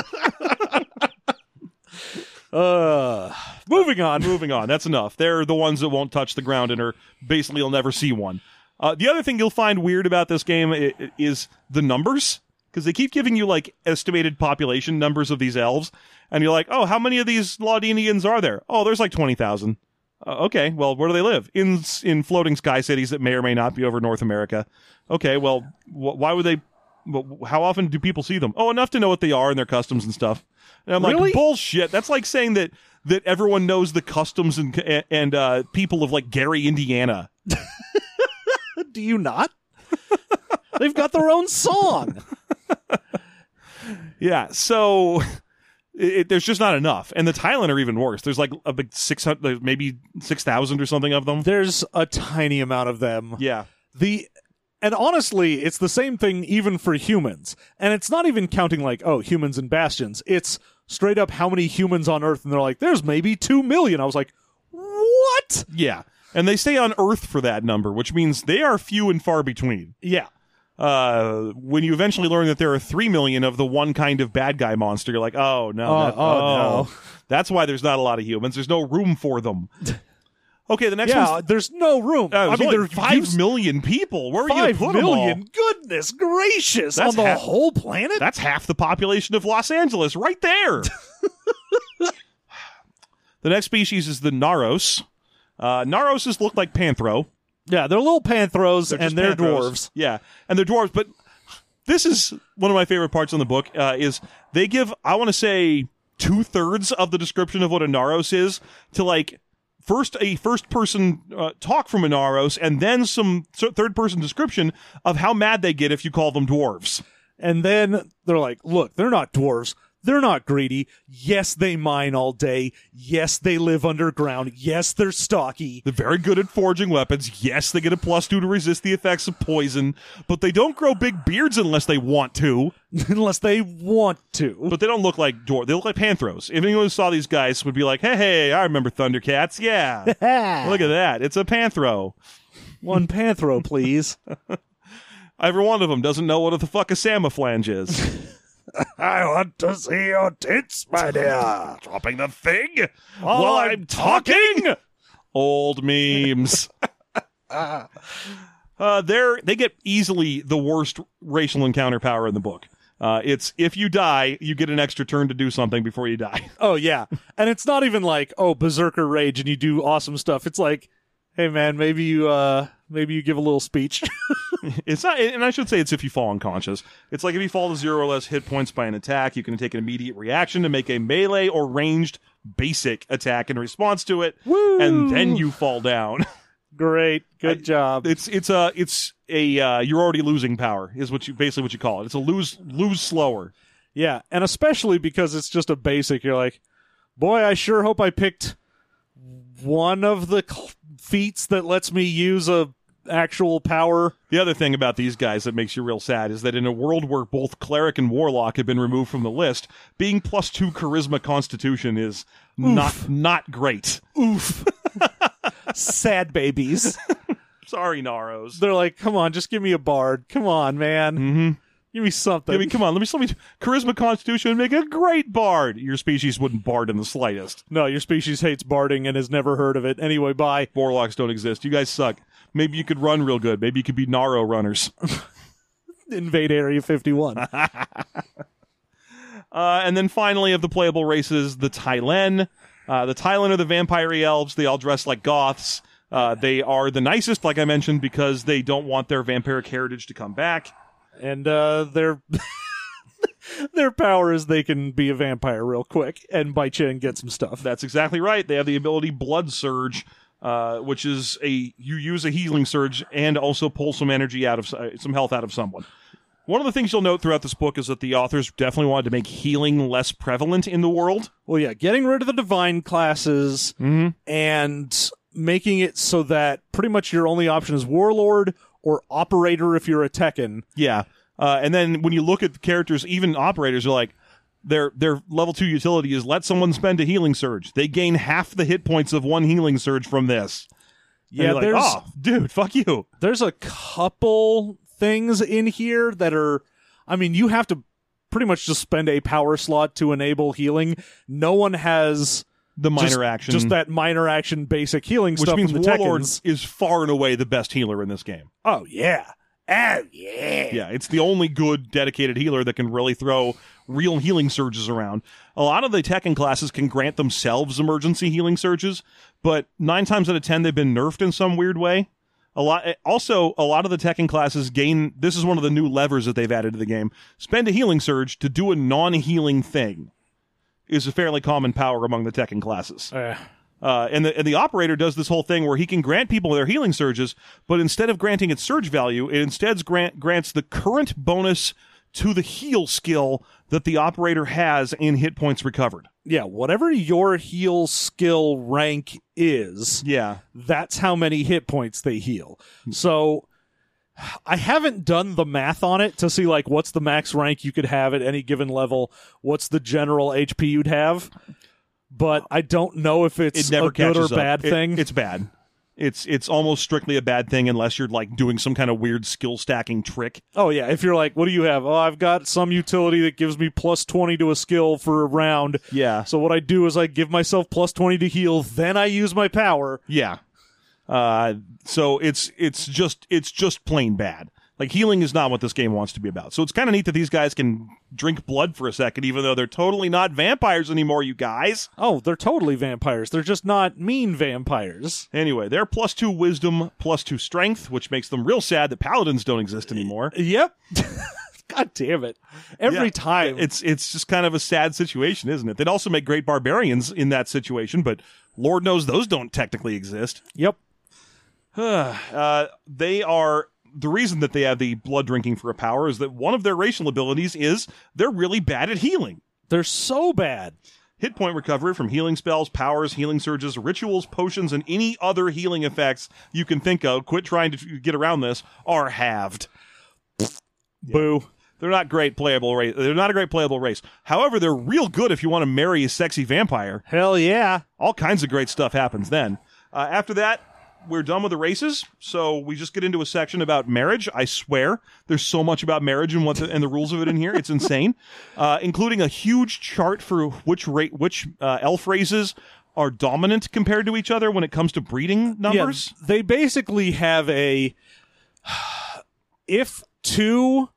Uh, moving on. Moving on. That's enough. They're the ones that won't touch the ground and are basically you'll never see one. Uh, the other thing you'll find weird about this game i- i- is the numbers, because they keep giving you like estimated population numbers of these elves, and you're like, oh, how many of these Laudinians are there? Oh, there's like twenty thousand. Uh, okay, well, where do they live? In in floating sky cities that may or may not be over North America. Okay, well, wh- why would they? wh- How often do people see them? Oh, enough to know what they are and their customs and stuff. And I'm Really? like, bullshit. That's like saying that that everyone knows the customs and and uh, people of like Gary, Indiana. Do you not? They've got their own song. Yeah, so it, it- there's just not enough, and the Thailand are even worse. There's like a big six hundred, maybe six thousand or something of them. There's a tiny amount of them. Yeah, The and honestly, it's the same thing even for humans. And it's not even counting like, oh, humans and bastions. It's straight up how many humans on Earth, and they're like, there's maybe two million. I was like, what? yeah, and they stay on Earth for that number, which means they are few and far between. Yeah. Uh, when you eventually learn that there are three million of the one kind of bad guy monster, you're like, oh no, Oh, that- oh, no. that's why there's not a lot of humans. There's no room for them. Okay, the next Yeah, one's there's no room. uh, I there's mean, only there's five million people. Where are you going Five to put them all? million? Goodness gracious! That's on the half- whole planet? That's half the population of Los Angeles right there. The next species is the Naros. Uh, Naroses look like Panthro. Yeah, they're little panthros, They're and just they're Panthros. dwarves. Yeah, and they're dwarves. But this is one of my favorite parts in the book, uh, is they give, I want to say, two-thirds of the description of what a Naros is to, like, first a first-person uh, talk from a Naros, and then some th- third-person description of how mad they get if you call them dwarves. And then they're like, look, they're not dwarves. They're not greedy. Yes, they mine all day. Yes, they live underground. Yes, they're stocky. They're very good at forging weapons. Yes, they get a plus two to resist the effects of poison, but they don't grow big beards unless they want to. Unless they want to. But they don't look like dwarves. They look like Panthros. If anyone who saw these guys would be like, hey, hey, I remember Thundercats. Yeah. Look at that. It's a Panthro. One Panthro, please. Every one of them doesn't know what the fuck a Samaflange is. I want to see your tits, my dear. Dropping the thing while, while I'm, I'm talking. Old memes. uh, they're they get easily the worst racial encounter power in the book. Uh, it's if you die, you get an extra turn to do something before you die. Oh yeah, and it's not even like oh berserker rage and you do awesome stuff. It's like, hey man, maybe you uh maybe you give a little speech. It's not, and I should say it's if you fall unconscious. It's like if you fall to zero or less hit points by an attack, you can take an immediate reaction to make a melee or ranged basic attack in response to it, Woo! And then you fall down. Great, good I, job. It's it's a it's a uh, you're already losing power is what you basically what you call it. It's a lose lose slower. Yeah, and especially because it's just a basic. You're like, boy, I sure hope I picked one of the cl- feats that lets me use a actual power. The other thing about these guys that makes you real sad is that in a world where both cleric and warlock have been removed from the list, being plus two charisma constitution is Oof. not not great. Oof. Sad babies. Sorry, Naros. They're like, come on, just give me a bard. Come on, man. Mm-hmm. Give me something. Give me, come on, let me, let me charisma constitution and make a great bard. Your species wouldn't bard in the slightest. No, your species hates barding and has never heard of it. Anyway, bye. Warlocks don't exist. You guys suck. Maybe you could run real good. Maybe you could be Naro runners. Invade Area fifty-one. uh, and then finally, of the playable races, the Tylen. Uh, the Tylen are the vampire elves. They all dress like goths. Uh, they are the nicest, like I mentioned, because they don't want their vampiric heritage to come back. And uh, their their power is they can be a vampire real quick and bite you and get some stuff. That's exactly right. They have the ability Blood Surge, uh, which is a you use a healing surge and also pull some energy out of uh, some health out of someone. One of the things you'll note throughout this book is that the authors definitely wanted to make healing less prevalent in the world. Well, yeah, getting rid of the divine classes mm-hmm. and making it so that pretty much your only option is warlord or operator if you're a Tekken. Yeah. Uh, and then when you look at the characters, even operators are like, their their level two utility is let someone spend a healing surge. They gain half the hit points of one healing surge from this. Yeah, like, there's, oh, dude, fuck you. There's a couple things in here that are, I mean, you have to pretty much just spend a power slot to enable healing. No one has the minor just, action. Just that minor action basic healing Which stuff means from the Warlord Tekkens. is far and away the best healer in this game. Oh, yeah. Oh, yeah. Yeah, it's the only good dedicated healer that can really throw real healing surges around. A lot of the Tekken classes can grant themselves emergency healing surges, but nine times out of ten they've been nerfed in some weird way. A lot. Also, a lot of the Tekken classes gain... This is one of the new levers that they've added to the game. Spend a healing surge to do a non-healing thing is a fairly common power among the Tekken classes. Uh. Uh, and, the, and the operator does this whole thing where he can grant people their healing surges, but instead of granting its surge value, it instead grant, grants the current bonus to the heal skill that the operator has in hit points recovered. Yeah, whatever your heal skill rank is, yeah, that's how many hit points they heal. So I haven't done the math on it to see like what's the max rank you could have at any given level, what's the general H P you'd have. But I don't know if it's it never a good or catches bad up. thing. It, it's bad. It's it's almost strictly a bad thing unless you're like doing some kind of weird skill stacking trick. Oh yeah, if you're like, what do you have? Oh, I've got some utility that gives me plus twenty to a skill for a round. Yeah. So what I do is I give myself plus twenty to heal, then I use my power. Yeah. Uh, so it's it's just it's just plain bad. Like, healing is not what this game wants to be about. So it's kind of neat that these guys can drink blood for a second, even though they're totally not vampires anymore, you guys. Oh, they're totally vampires. They're just not mean vampires. Anyway, they're plus two wisdom, plus two strength, which makes them real sad that paladins don't exist anymore. Yep. God damn it. Every yeah, time. It's it's just kind of a sad situation, isn't it? They'd also make great barbarians in that situation, but Lord knows those don't technically exist. Yep. uh, they are... The reason that they have the blood drinking for a power is that one of their racial abilities is they're really bad at healing. They're so bad. Hit point recovery from healing spells, powers, healing surges, rituals, potions, and any other healing effects you can think of, quit trying to get around this, are halved. Boo. They're not great playable race. They're not a great playable race. However, they're real good if you want to marry a sexy vampire. Hell yeah. All kinds of great stuff happens then. Uh, after that, we're done with the races, so we just get into a section about marriage. I swear, there's so much about marriage and what the, and the rules of it in here. It's insane, uh, including a huge chart for which ra- which uh, elf races are dominant compared to each other when it comes to breeding numbers. Yeah, they basically have a... If two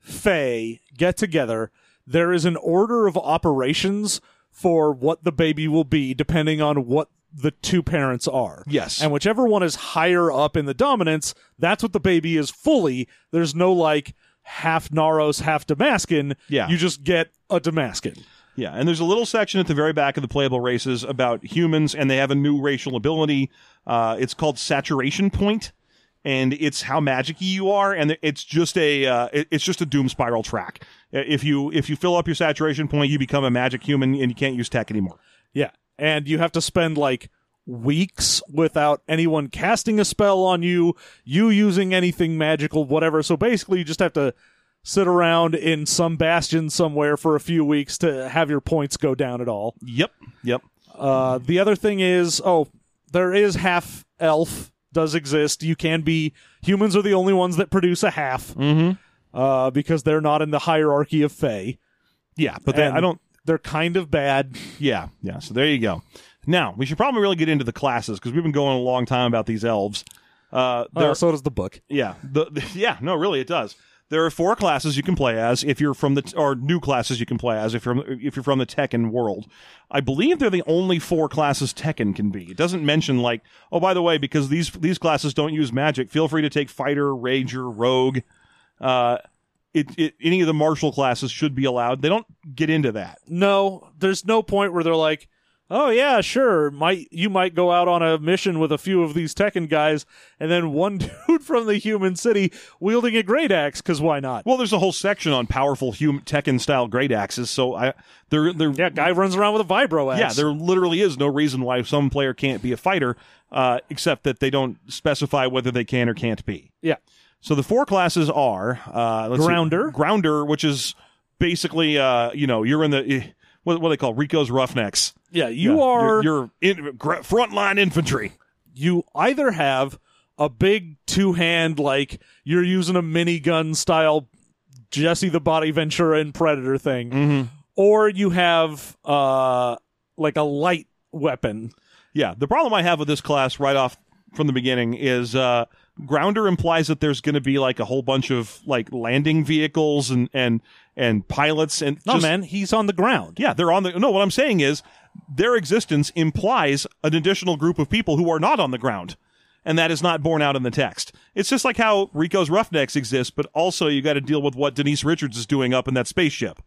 Fae get together, there is an order of operations for what the baby will be, depending on what the two parents are. Yes. And whichever one is higher up in the dominance, that's what the baby is fully. There's no, like, half Naros, half Damascen. Yeah. You just get a Damascen. Yeah, and there's a little section at the very back of the playable races about humans, and they have a new racial ability. Uh, it's called Saturation Point, and it's how magic-y you are, and it's just a uh, it's just a doom spiral track. If you if you fill up your saturation point, you become a magic human, and you can't use tech anymore. Yeah. And you have to spend, like, weeks without anyone casting a spell on you, you using anything magical, whatever. So basically, you just have to sit around in some bastion somewhere for a few weeks to have your points go down at all. Yep, yep. Uh, the other thing is, oh, there is half elf does exist. You can be, humans are the only ones that produce a half, Mm-hmm. uh, because they're not in the hierarchy of Fae. Yeah, but they, And I don't... They're kind of bad. Yeah, yeah, so there you go. Now, we should probably really get into the classes, because we've been going a long time about these elves. Uh, Uh, so does the book. Yeah, the, the yeah, no, really, it does. There are four classes you can play as if you're from the, or new classes you can play as if you're if you're from the Tekken world. I believe they're the only four classes Tekken can be. It doesn't mention like, oh, by the way, because these these classes don't use magic, feel free to take fighter, ranger, rogue. Uh, it, it any of the martial classes should be allowed. They don't get into that. No, there's no point where they're like, oh yeah, sure, might you might go out on a mission with a few of these Tekken guys, and then one dude from the human city wielding a great axe, because why not? Well, there's a whole section on powerful hum- Tekken-style great axes, so I there there Yeah, guy runs around with a vibro axe. yeah, there literally is no reason why some player can't be a fighter, uh, except that they don't specify whether they can or can't be. Yeah. So the four classes are uh, let's see, Grounder. Grounder, which is basically uh, you know you're in the what, what they call Rico's Roughnecks. Yeah, you Yeah, are... you're, you're in, gra- frontline infantry. You either have a big two-hand, like, you're using a minigun-style Jesse the Body Ventura and Predator thing, Mm-hmm. or you have, uh, like, a light weapon. Yeah, the problem I have with this class right off from the beginning is uh, Grounder implies that there's going to be like a whole bunch of like landing vehicles and and and pilots and No, just, man, he's on the ground. yeah, they're on the no. What I'm saying is their existence implies an additional group of people who are not on the ground, and that is not borne out in the text. It's just like how Rico's Roughnecks exist, but also you got to deal with what Denise Richards is doing up in that spaceship.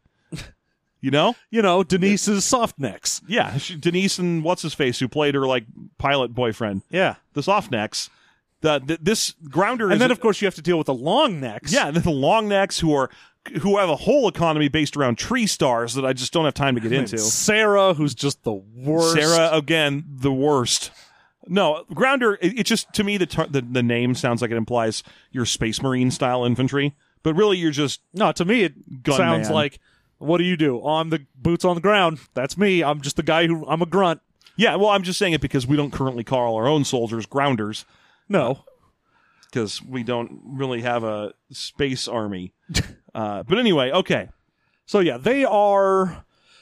You know? You know, Denise's soft necks. Yeah, she, Denise and what's his face who played her like pilot boyfriend. Yeah. The soft necks. The, the this Grounder And is then, of course, you have to deal with the long necks. yeah, the long necks who are who have a whole economy based around tree stars that I just don't have time to get into. Sarah, who's just the worst. Sarah again, the worst. No, Grounder. It, it just to me the, tar- the the name sounds like it implies you're Space Marine style infantry, but really you're just No, to me, it Gunman. sounds like, what do you do? On the boots on the ground. That's me. I'm just the guy who, I'm a grunt. yeah. Well, I'm just saying it because we don't currently call our own soldiers Grounders No. because we don't really have a space army. uh, but anyway, okay. So yeah, they are.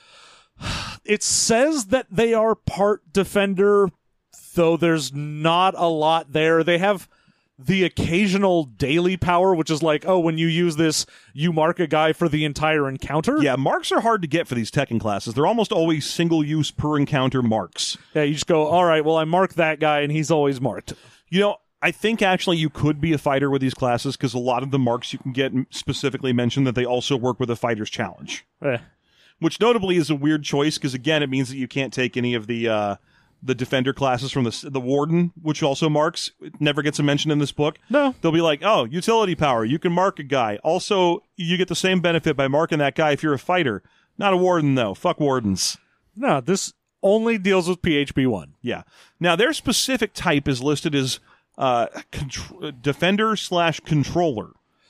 It says that they are part defender, though there's not a lot there. They have the occasional daily power, which is like, oh, when you use this, you mark a guy for the entire encounter. Yeah, marks are hard to get for these Tekken classes. They're almost always single use per encounter marks. Yeah, you just go, all right, well, I mark that guy, and he's always marked. You know, I think actually you could be a fighter with these classes because a lot of the marks you can get specifically mention that they also work with a fighter's challenge, Eh. which notably is a weird choice because again, it means that you can't take any of the uh, the defender classes from the the warden, which also marks. It never gets a mention in this book. No. They'll be like, oh, utility power, you can mark a guy. Also, you get the same benefit by marking that guy if you're a fighter. Not a warden, though. Fuck wardens. No, this only deals with P H B one. Yeah. Now, their specific type is listed as uh, contr- defender slash controller.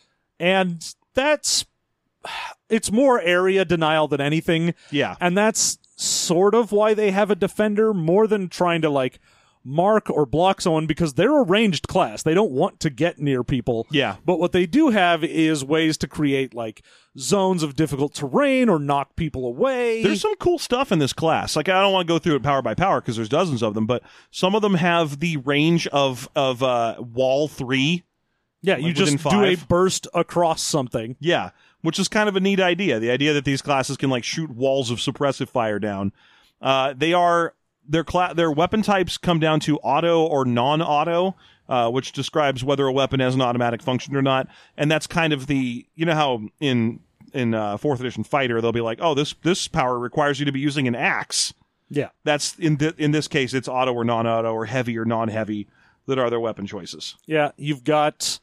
And that's... It's more area denial than anything. Yeah. And that's sort of why they have a defender more than trying to, like, mark or block someone, because they're a ranged class. They don't want to get near people. Yeah. But what they do have is ways to create, like, zones of difficult terrain or knock people away. There's some cool stuff in this class. Like, I don't want to go through it power by power because there's dozens of them, but some of them have the range of, of uh, wall three. Yeah, you like just within do a five. burst across something. Yeah, which is kind of a neat idea. The idea that these classes can, like, shoot walls of suppressive fire down. Uh, they are... Their cla- their weapon types come down to auto or non-auto, uh, which describes whether a weapon has an automatic function or not. And that's kind of the, you know how in in uh, fourth edition Fighter they'll be like, oh, this this power requires you to be using an axe. Yeah, That's in th- in this case it's auto or non-auto or heavy or non-heavy that are their weapon choices. yeah. You've got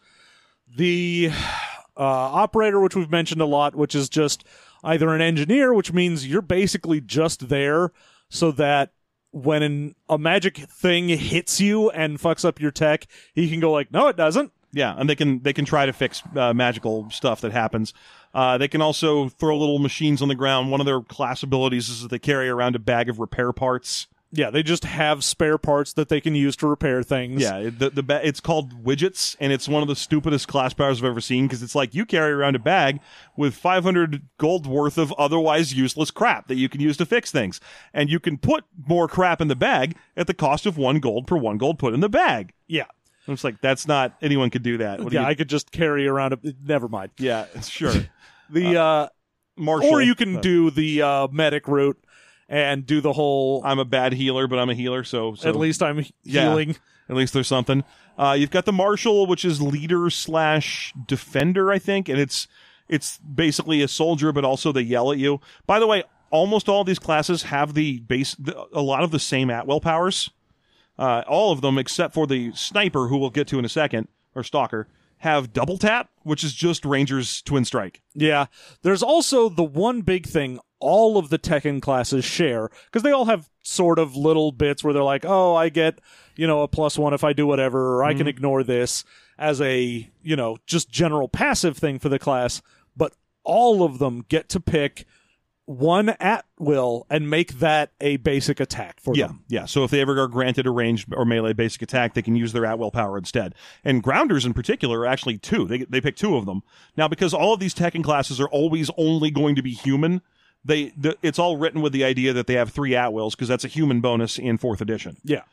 the uh, operator, which we've mentioned a lot, which is just either an engineer, which means you're basically just there so that when an, a magic thing hits you and fucks up your tech, he can go like, no, it doesn't. Yeah, and they can they can try to fix uh, magical stuff that happens. Uh, they can also throw little machines on the ground. One of their class abilities is that they carry around a bag of repair parts. Yeah, they just have spare parts that they can use to repair things. Yeah, it- the the ba- it's called widgets, and it's one of the stupidest class powers I've ever seen because it's like you carry around a bag with five hundred gold worth of otherwise useless crap that you can use to fix things, and you can put more crap in the bag at the cost of one gold per one gold put in the bag. Yeah. And it's like that's not anyone could do that. What do Yeah, you- I could just carry around a... Never mind. yeah, sure. The uh, Marshall, Or you can uh, do the uh, medic route and do the whole... I'm a bad healer, but I'm a healer, so, so at least I'm Yeah. healing. At least there's something. Uh, you've got the Marshal, which is leader slash defender, I think, and it's it's basically a soldier, but also they yell at you. By the way, almost all these classes have the base, the, a lot of the same Atwell powers. Uh, all of them, except for the sniper, who we'll get to in a second, or stalker, have double tap, which is just Ranger's twin strike. Yeah. There's also the one big thing all of the Tekken classes share, because they all have sort of little bits where they're like, oh, I get, you know, a plus one if I do whatever, or I can ignore this as a, you know, just general passive thing for the class. But all of them get to pick one at will and make that a basic attack for Yeah, them. yeah. So if they ever are granted a ranged or melee basic attack, they can use their at-will power instead. And grounders in particular are actually two. They they pick two of them. Now, because all of these Tekken classes are always only going to be human, they the, it's all written with the idea that they have three at-wills because that's a human bonus in fourth edition. Yeah.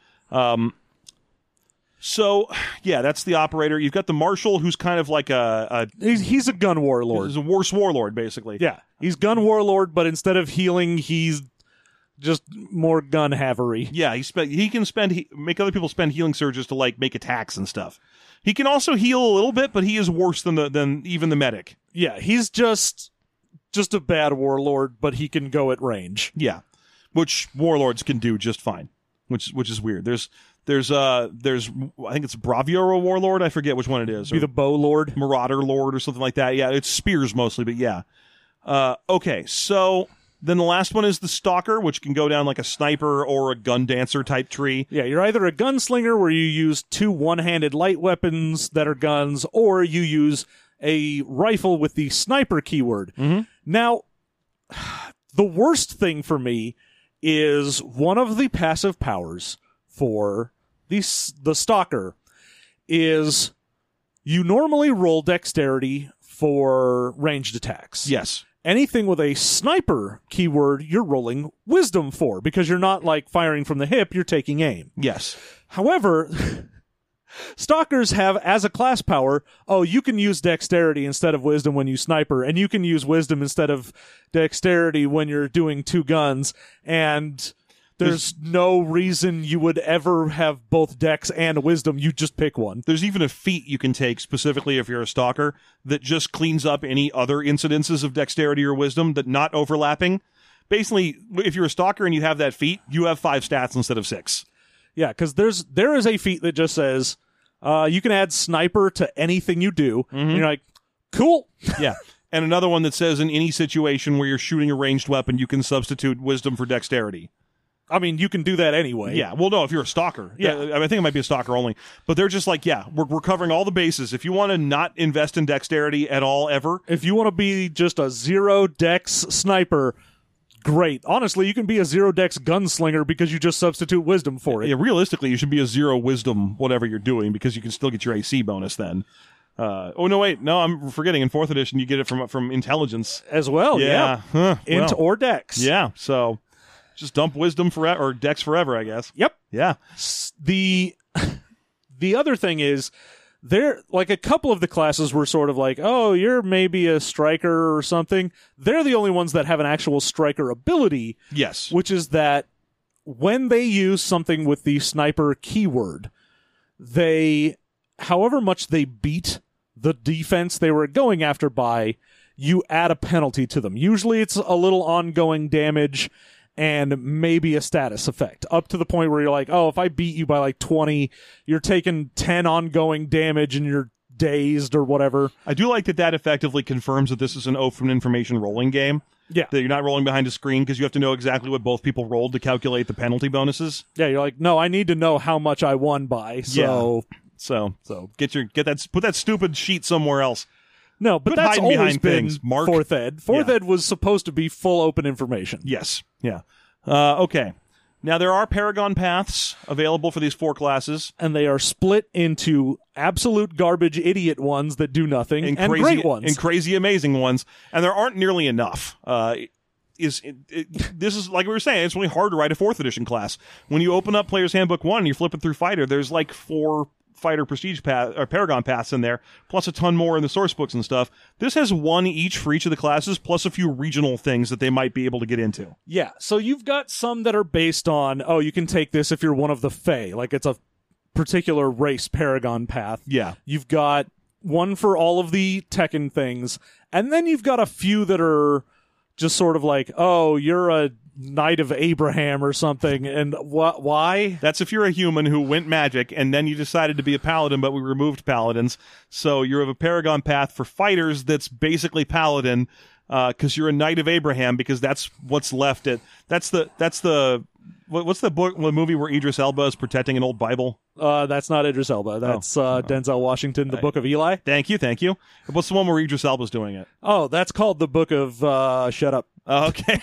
So, yeah, that's the operator. You've got the Marshal, who's kind of like a, a He's, he's a gun warlord. he's a worse warlord, basically. Yeah. He's gun warlord, but instead of healing, he's just more gun havery. Yeah, he spend he can spend he, make other people spend healing surges to like make attacks and stuff. He can also heal a little bit, but he is worse than the than even the medic. Yeah, he's just just a bad warlord, but he can go at range. Yeah, which warlords can do just fine. Which which is weird. There's there's uh there's I think it's Bravura warlord. I forget which one it is. Be Or the bow lord. Marauder lord or something like that. Yeah, it's spears mostly, but yeah. Uh, okay, so then the last one is the Stalker, which can go down like a sniper or a gun dancer type tree. Yeah, you're either a gunslinger where you use two one-handed light weapons that are guns, or you use a rifle with the sniper keyword. Mhm. Now, the worst thing for me is one of the passive powers for the, s- the Stalker is you normally roll dexterity for ranged attacks. Yes. Anything with a sniper keyword, you're rolling wisdom for, because you're not like firing from the hip, you're taking aim. Yes. However, stalkers have as a class power, oh, you can use dexterity instead of wisdom when you sniper, and you can use wisdom instead of dexterity when you're doing two guns, and there's no reason you would ever have both dex and wisdom. You just pick one. There's even a feat you can take specifically if you're a stalker that just cleans up any other incidences of dexterity or wisdom that not overlapping. Basically, if you're a stalker and you have that feat, you have five stats instead of six. Yeah, because there's there is a feat that just says uh, you can add sniper to anything you do. And you're like, cool. Yeah. And another one that says in any situation where you're shooting a ranged weapon, you can substitute wisdom for dexterity. I mean, you can do that anyway. Yeah, well, no, if you're a stalker. Yeah. I think it might be a stalker only. But they're just like, yeah, we're, we're covering all the bases. If you want to not invest in dexterity at all, ever. If you want to be just a zero dex sniper, great. Honestly, you can be a zero dex gunslinger because you just substitute wisdom for it. Yeah, realistically, you should be a zero wisdom, whatever you're doing, because you can still get your A C bonus then. Uh, oh, no, wait. No, I'm forgetting. In fourth edition, you get it from from intelligence. As well, yeah. yeah. Huh, Int well. or dex. Yeah, so just dump wisdom forever, or dex forever, I guess. Yep. Yeah. The the other thing is, there, like a couple of the classes were sort of like, oh, you're maybe a striker or something. They're the only ones that have an actual striker ability. Yes. Which is that when they use something with the sniper keyword, they, however much they beat the defense they were going after by, you add a penalty to them. Usually it's a little ongoing damage and maybe a status effect, up to the point where you're like, oh, if I beat you by like twenty, you're taking ten ongoing damage and you're dazed or whatever. I do like that that effectively confirms that this is an open information rolling game. Yeah. That you're not rolling behind a screen because you have to know exactly what both people rolled to calculate the penalty bonuses. Yeah, you're like, no, I need to know how much I won by. So, yeah. So, so get your get that put that stupid sheet somewhere else. No, but Quit that's hiding always behind been things, Mark. fourth ed. Fourth Yeah. ed was supposed to be full open information. Yes. Yeah. Uh, okay. Now there are Paragon paths available for these four classes, And they are split into absolute garbage idiot ones that do nothing and, crazy, great ones. and crazy amazing ones, and there aren't nearly enough. Uh, is it, it, this is like we were saying? It's really hard to write a fourth edition class. When you open up Player's Handbook one and you're flipping through Fighter, there's like four Fighter Prestige path or Paragon paths in there, plus a ton more in the source books and stuff. This has one each for each of the classes, plus a few regional things that they might be able to get into. Yeah, so you've got some that are based on, oh, you can take this if you're one of the Fae, like it's a particular race Paragon path. Yeah. You've got one for all of the Tekken things, and then you've got a few that are just sort of like, oh, you're a Knight of Abraham or something, and wh- why? That's if you're a human who went magic and then you decided to be a paladin, but we removed paladins. So you have a Paragon path for fighters that's basically paladin, because uh, you're a Knight of Abraham, because that's what's left. At that's the that's the what, what's the book, the movie where Idris Elba is protecting an old Bible? Uh, that's not Idris Elba. That's Oh. uh, Denzel Washington, The Book of Eli. Thank you, thank you. What's the one where Idris Elba's doing it? Oh, that's called The Book of uh, Shut Up. Uh, okay.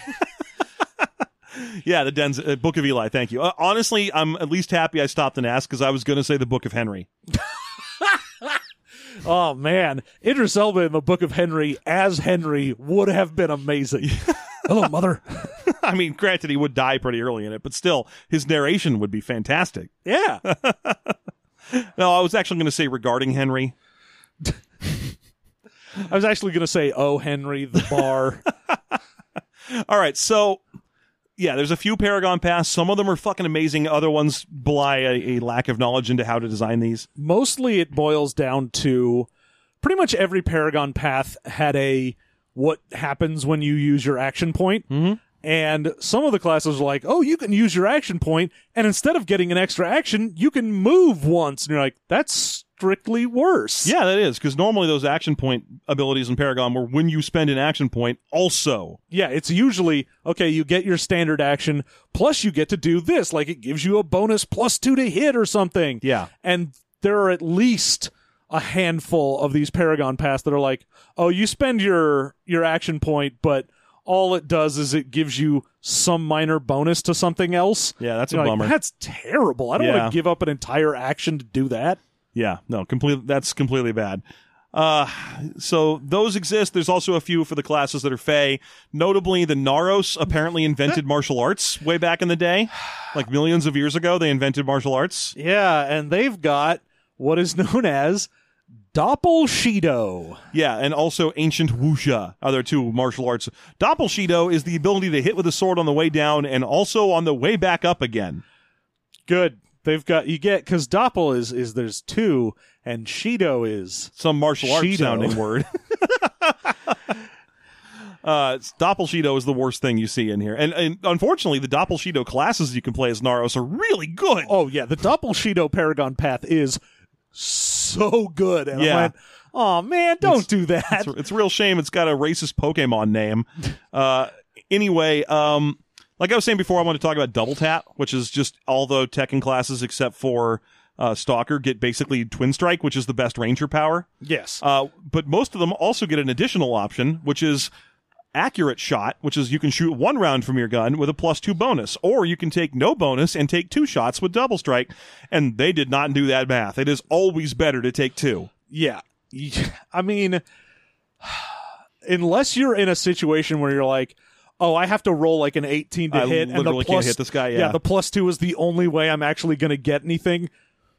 Yeah, the Denz, uh, Book of Eli. Thank you. Uh, honestly, I'm at least happy I stopped and asked, because I was going to say the Book of Henry. Oh, man. Idris Elba in The Book of Henry as Henry would have been amazing. Hello, mother. I mean, granted, he would die pretty early in it, but still, his narration would be fantastic. Yeah. No, I was actually going to say regarding Henry. I was actually going to say, oh, Henry, the bar. All right, so yeah, there's a few Paragon paths. Some of them are fucking amazing. Other ones belie a, a lack of knowledge into how to design these. Mostly it boils down to pretty much every Paragon path had a what happens when you use your action point. Mm-hmm. And some of the classes are like, oh, you can use your action point, and instead of getting an extra action, you can move once. And you're like, that's strictly worse. Yeah, that is, because normally those action point abilities in Paragon were when you spend an action point also. Yeah, it's usually, okay, you get your standard action, plus you get to do this. Like, it gives you a bonus plus two to hit or something. Yeah. And there are at least a handful of these Paragon paths that are like, oh, you spend your your action point, but all it does is it gives you some minor bonus to something else. Yeah, that's You're a like, bummer. That's terrible. I don't Yeah. want to give up an entire action to do that. Yeah, no, completely. That's completely bad. Uh, so those exist. There's also a few for the classes that are Fey. Notably, the Naros apparently invented martial arts way back in the day. Like millions of years ago, they invented martial arts. Yeah, and they've got what is known as Doppelshido. Yeah, and also Ancient Wuxia are there two martial arts. Doppelshido is the ability to hit with a sword on the way down and also on the way back up again. Good. They've got, you get, because Doppel is, is there's two, and Shido is Some martial arts Shido. sounding word. Uh, Doppelshido is the worst thing you see in here. And, and unfortunately, the Doppelshido classes you can play as Naros are really good. Oh, yeah. The Doppelshido Paragon path is so good. And Yeah. I went, Oh man, don't It's- do that. It's, it's a real shame. It's got a racist Pokemon name. Uh, anyway, um, like I was saying before, I want to talk about Double Tap, which is just all the Tekken classes except for uh, Stalker get basically Twin Strike, which is the best Ranger power. Yes. Uh, but most of them also get an additional option, which is Accurate Shot, which is you can shoot one round from your gun with a plus two bonus, or you can take no bonus and take two shots with Double Strike. And they did not do that math. It is always better to take two. Yeah. I mean, unless you're in a situation where you're like, oh, I have to roll like an eighteen to I hit, and the literally plus, can't hit this guy, yeah. the plus two is the only way I'm actually going to get anything.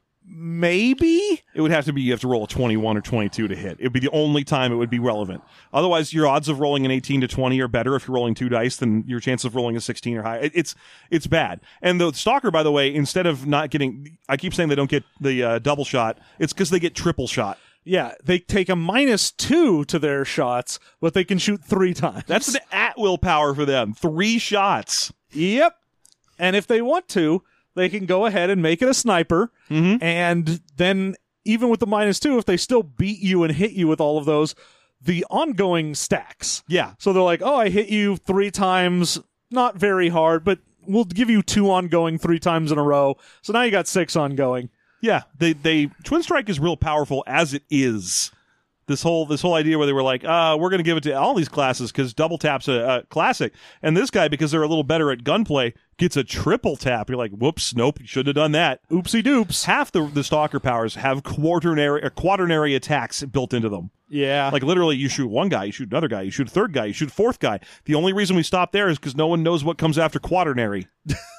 Maybe? It would have to be you have to roll a twenty-one or twenty-two to hit. It would be the only time it would be relevant. Otherwise, your odds of rolling an eighteen to twenty are better if you're rolling two dice than your chance of rolling a sixteen or higher. It, it's it's bad. And the Stalker, by the way, instead of not getting, I keep saying they don't get the uh, double shot, it's because they get triple shot. Yeah, they take a minus two to their shots, but they can shoot three times. That's the at-will power for them. Three shots. Yep. And if they want to, they can go ahead and make it a sniper. Mm-hmm. And then, even with the minus two, if they still beat you and hit you with all of those, the ongoing stacks. Yeah. So they're like, oh, I hit you three times, not very hard, but we'll give you two ongoing three times in a row. So now you got six ongoing. Yeah, they they Twin Strike is real powerful as it is. This whole this whole idea where they were like, uh, we're going to give it to all these classes because double tap's a, a classic, and this guy, because they're a little better at gunplay, gets a triple tap. You're like, whoops, nope, you shouldn't have done that. Oopsie doops. Half the the Stalker powers have quaternary uh, quaternary attacks built into them. Yeah. Like literally, you shoot one guy, you shoot another guy, you shoot a third guy, you shoot a fourth guy. The only reason we stop there is because no one knows what comes after quaternary.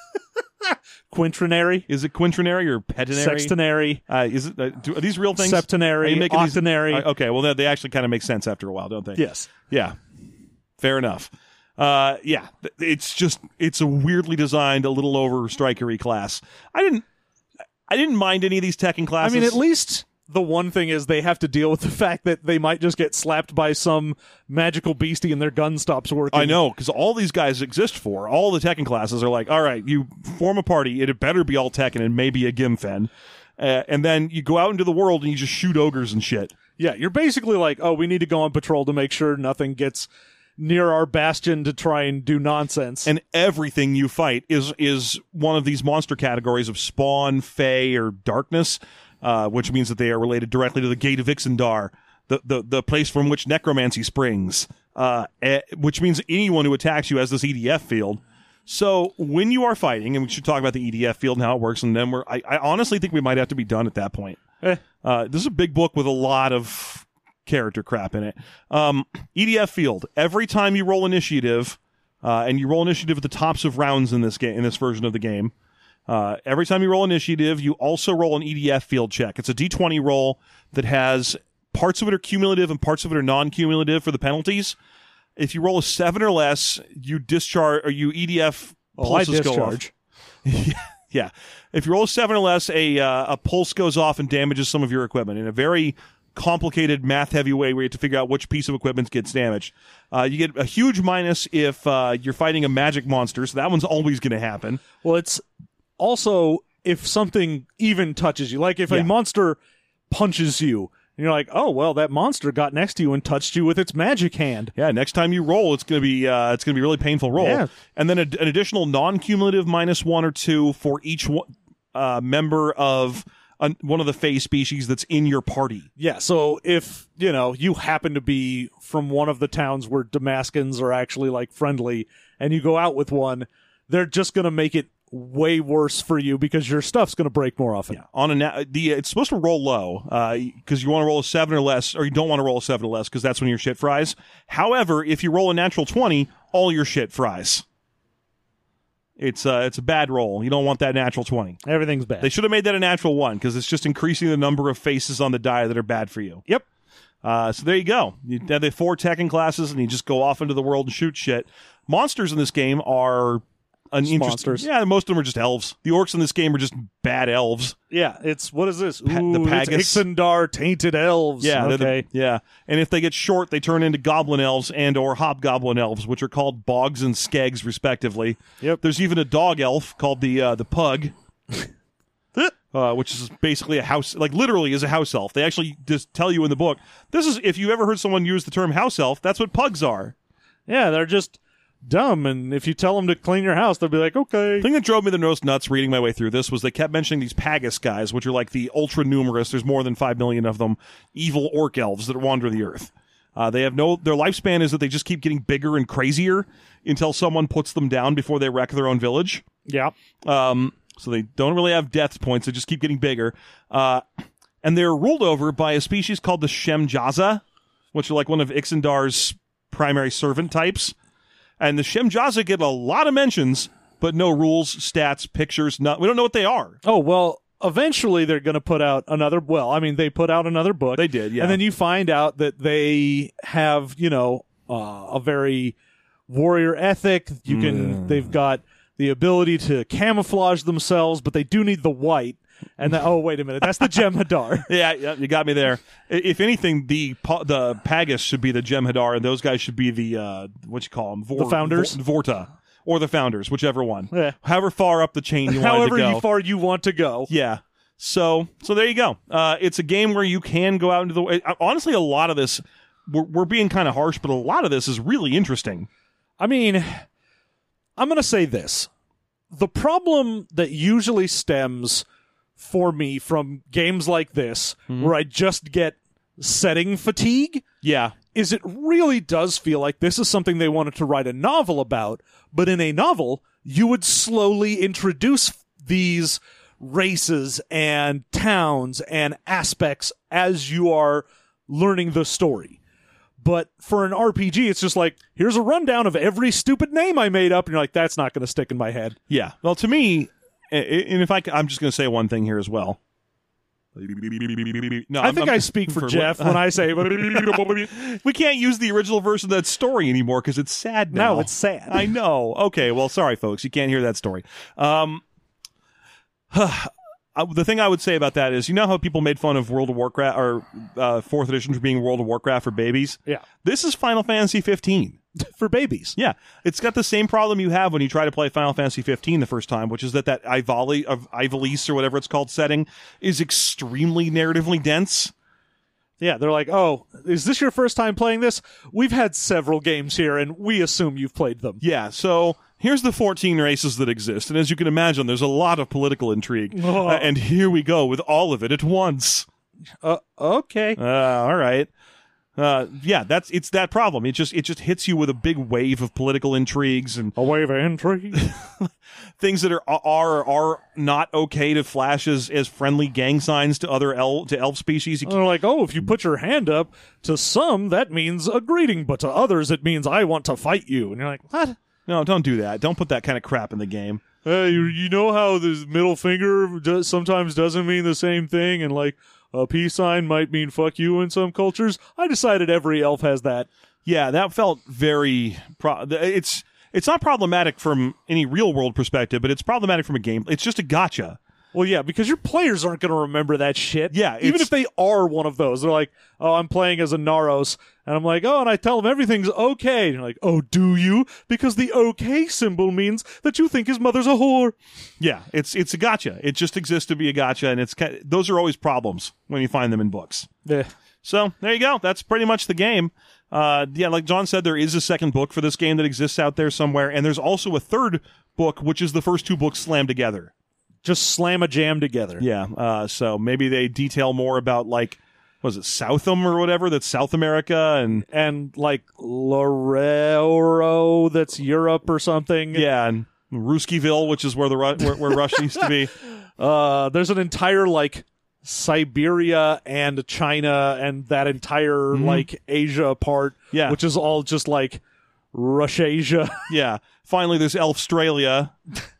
Quinternary. Is it quinternary or petinary? Sextenary. Uh, is it? Uh, do, are these real things? Septenary. Are you making these- Octenary. uh, okay, well, they, they actually kind of make sense after a while, don't they? Yes. Yeah. Fair enough. Uh, yeah, th- it's just it's a weirdly designed, a little over strikery class. I didn't, I didn't mind any of these Tekken I classes. mean, at least the one thing is they have to deal with the fact that they might just get slapped by some magical beastie and their gun stops working. I know, because all these guys exist for. All the Tekken classes are like, all right, you form a party, it better be all Tekken and maybe a Gimfen. Uh, and then you go out into the world and you just shoot ogres and shit. Yeah, you're basically like, oh, we need to go on patrol to make sure nothing gets near our bastion to try and do nonsense. And everything you fight is is one of these monster categories of spawn, fey, or darkness, uh, which means that they are related directly to the Gate of Ixandar, the, the, the place from which necromancy springs, uh, eh, which means anyone who attacks you has this E D F field. So when you are fighting, and we should talk about the E D F field and how it works, and then we're, I, I honestly think we might have to be done at that point. Eh. Uh, this is a big book with a lot of character crap in it. Um, E D F field. Every time you roll initiative, uh, and you roll initiative at the tops of rounds in this game, in this version of the game, uh, every time you roll initiative, you also roll an E D F field check. It's a D twenty roll that has parts of it are cumulative and parts of it are non-cumulative for the penalties. If you roll a seven or less, you discharge or you E D F oh, I pulses go off. discharge. yeah, yeah. If you roll a seven or less, a uh, a pulse goes off and damages some of your equipment in a very complicated math-heavy way where you have to figure out which piece of equipment gets damaged. Uh, you get a huge minus if uh, you're fighting a magic monster, so that one's always going to happen. Well, it's also if something even touches you. Like if Yeah. a monster punches you, and you're like, oh, well, that monster got next to you and touched you with its magic hand. Yeah, next time you roll, it's gonna be uh, it's gonna be a really painful roll. Yeah. And then a, an additional non-cumulative minus one or two for each one, uh, member of uh, one of the Fey species that's in your party. Yeah, so if, you know, you happen to be from one of the towns where Damascans are actually, like, friendly, and you go out with one, they're just going to make it way worse for you because your stuff's going to break more often. Yeah. On a na- the it's supposed to roll low because you want to roll a seven or less, or you don't want to roll a seven or less because that's when your shit fries. However, if you roll a natural twenty, all your shit fries. It's uh, it's a bad roll. You don't want that natural twenty. Everything's bad. They should have made that a natural one because it's just increasing the number of faces on the die that are bad for you. Yep. Uh, so there you go. You have the four Tekken classes, and you just go off into the world and shoot shit. Monsters in this game are an Just interest- monsters. Yeah, most of them are just elves. The orcs in this game are just bad elves. Yeah, it's, what is this? Pa- Ooh, the it's Pagus. Ixandar Tainted Elves. Yeah, they're the- okay. yeah. And if they get short, they turn into goblin elves and or hobgoblin elves, which are called bogs and skegs, respectively. Yep. There's even a dog elf called the uh, the pug. uh, which is basically a house, like literally is a house elf. They actually just tell you in the book, this is, if you ever heard someone use the term house elf, that's what pugs are. Yeah, they're just dumb, and if you tell them to clean your house, they'll be like, okay. The thing that drove me the most nuts reading my way through this was they kept mentioning these Pagus guys, which are like the ultra numerous, there's more than five million of them, evil orc elves that wander the earth. Uh, they have no, their lifespan is that they just keep getting bigger and crazier until someone puts them down before they wreck their own village. Yeah. Um, so they don't really have death points, they just keep getting bigger. Uh, and they're ruled over by a species called the Shemjaza, which are like one of Ixandar's primary servant types. And the Shemjaza get a lot of mentions, but no rules, stats, pictures, no, we don't know what they are. Oh, well, eventually they're going to put out another, well, I mean, they put out another book. They did, yeah. And then you find out that they have, you know, uh, a very warrior ethic. You can, mm. they've got the ability to camouflage themselves, but they do need the white. And the, oh, wait a minute, that's the Jem'Hadar. yeah, yeah, you got me there. If anything, the the Pagus should be the Jem'Hadar, and those guys should be the uh, what you call them, Vor- the founders, Vor- Vorta, or the founders, whichever one. Yeah. However far up the chain you want to go. However far you want to go. Yeah. So, so there you go. Uh, it's a game where you can go out into the. Honestly, a lot of this, we're, we're being kind of harsh, but a lot of this is really interesting. I mean, I'm going to say this: the problem that usually stems for me from games like this, mm-hmm. where I just get setting fatigue, yeah, is it really does feel like this is something they wanted to write a novel about, but in a novel, you would slowly introduce these races and towns and aspects as you are learning the story. But for an R P G, it's just like, here's a rundown of every stupid name I made up, and you're like, that's not going to stick in my head. Yeah. Well, to me, and if I, I'm just going to say one thing here as well. No, I I'm, think I'm, I speak for, for Jeff when I say we can't use the original version of that story anymore because it's sad now. No, it's sad. I know. Okay, well, sorry, folks, you can't hear that story. Um, the thing I would say about that is, you know how people made fun of World of Warcraft or uh, fourth edition for being World of Warcraft for babies? Yeah, this is Final Fantasy fifteen. For babies. Yeah. It's got the same problem you have when you try to play Final Fantasy fifteen the first time, which is that that Ivali, of Ivalice or whatever it's called setting is extremely narratively dense. Yeah, they're like, oh, is this your first time playing this? We've had several games here, and we assume you've played them. Yeah, so here's the fourteen races that exist, and as you can imagine, there's a lot of political intrigue. Oh. Uh, and here we go with all of it at once. Uh, okay. Uh, all right. Uh, yeah, that's it's that problem. It just it just hits you with a big wave of political intrigues and a wave of intrigue, things that are are are not okay to flash as, as friendly gang signs to other el- to elf species. They're like, oh, if you put your hand up to some, that means a greeting, but to others, it means I want to fight you. And you're like, what? No, don't do that. Don't put that kind of crap in the game. Uh, you, you know how the middle finger does, sometimes doesn't mean the same thing, and like. A peace sign might mean fuck you in some cultures. I decided every elf has that. Yeah, that felt very... Pro- it's it's not problematic from any real-world perspective, but it's problematic from a game. It's just a gotcha. Well, yeah, because your players aren't going to remember that shit. Yeah. Even if they are one of those. They're like, oh, I'm playing as a Naros. And I'm like, oh, and I tell them everything's okay. And you're like, oh, do you? Because the okay symbol means that you think his mother's a whore. Yeah, it's it's a gotcha. It just exists to be a gotcha, and it's those are always problems when you find them in books. Yeah. So, there you go. That's pretty much the game. Uh, yeah, like John said, there is a second book for this game that exists out there somewhere, and there's also a third book, which is the first two books slammed together. Just slam a jam together. Yeah, uh, so maybe they detail more about, like, what was it, Southam or whatever, that's South America, and... And, like, Lorero, that's Europe or something. Yeah, and Ruskiville, which is where the Ru- where, where Russia used to be. Uh, there's an entire, like, Siberia and China and that entire, mm-hmm. like, Asia part, yeah. which is all just, like, Russia-Asia. Yeah. Finally, there's Elfstralia.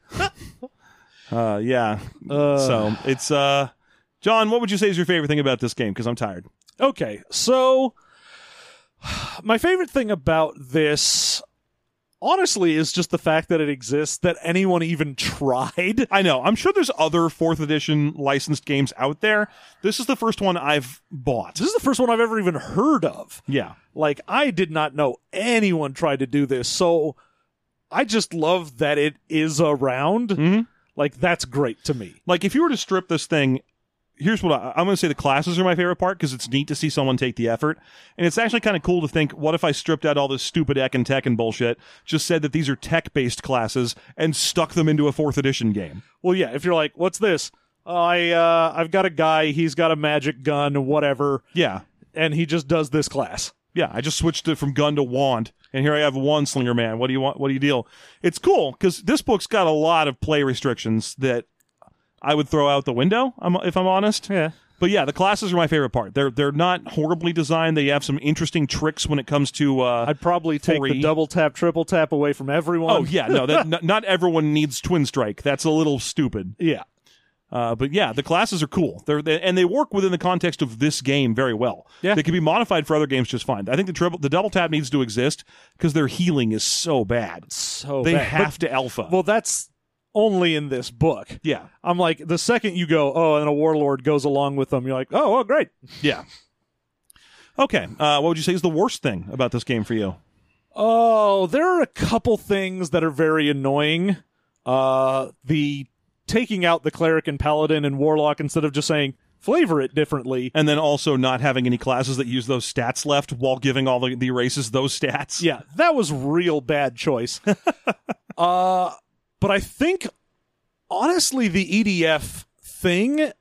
Uh, yeah. Uh, so it's, uh, John, what would you say is your favorite thing about this game? Because I'm tired. Okay. So my favorite thing about this, honestly, is just the fact that it exists, that anyone even tried. I know. I'm sure there's other fourth edition licensed games out there. This is the first one I've bought. This is the first one I've ever even heard of. Yeah. Like, I did not know anyone tried to do this. So I just love that it is around. Mm-hmm. Like, that's great to me. Like, if you were to strip this thing, here's what I, I'm going to say the classes are my favorite part because it's neat to see someone take the effort. And it's actually kind of cool to think, what if I stripped out all this stupid Ek and Tech and bullshit, just said that these are tech-based classes, and stuck them into a fourth edition game? Well, yeah, if you're like, what's this? Oh, I, uh, I've got a guy, he's got a magic gun, whatever. Yeah. And he just does this class. Yeah, I just switched it from gun to wand, and here I have Wand Slinger Man. What do you want? What do you deal? It's cool, because this book's got a lot of play restrictions that I would throw out the window, if I'm honest. Yeah. But yeah, the classes are my favorite part. They're they're not horribly designed. They have some interesting tricks when it comes to uh I'd probably take four E. the double tap, triple tap away from everyone. Oh, yeah, no, that, n- not everyone needs Twin Strike. That's a little stupid. Yeah. Uh, but yeah, the classes are cool. They're they, and they work within the context of this game very well. Yeah. They can be modified for other games just fine. I think the triple, the double tap needs to exist because their healing is so bad. So they bad. have But- to alpha. Well, that's only in this book. yeah, I'm like, the second you go, oh, and a warlord goes along with them, you're like, oh, oh, great. yeah. Okay, uh, what would you say is the worst thing about this game for you? Oh, there are a couple things that are very annoying. Uh, the taking out the cleric and paladin and warlock instead of just saying flavor it differently. And then also not having any classes that use those stats left while giving all the, the races those stats. Yeah, that was real bad choice. uh, but I think, honestly, the E D F thing,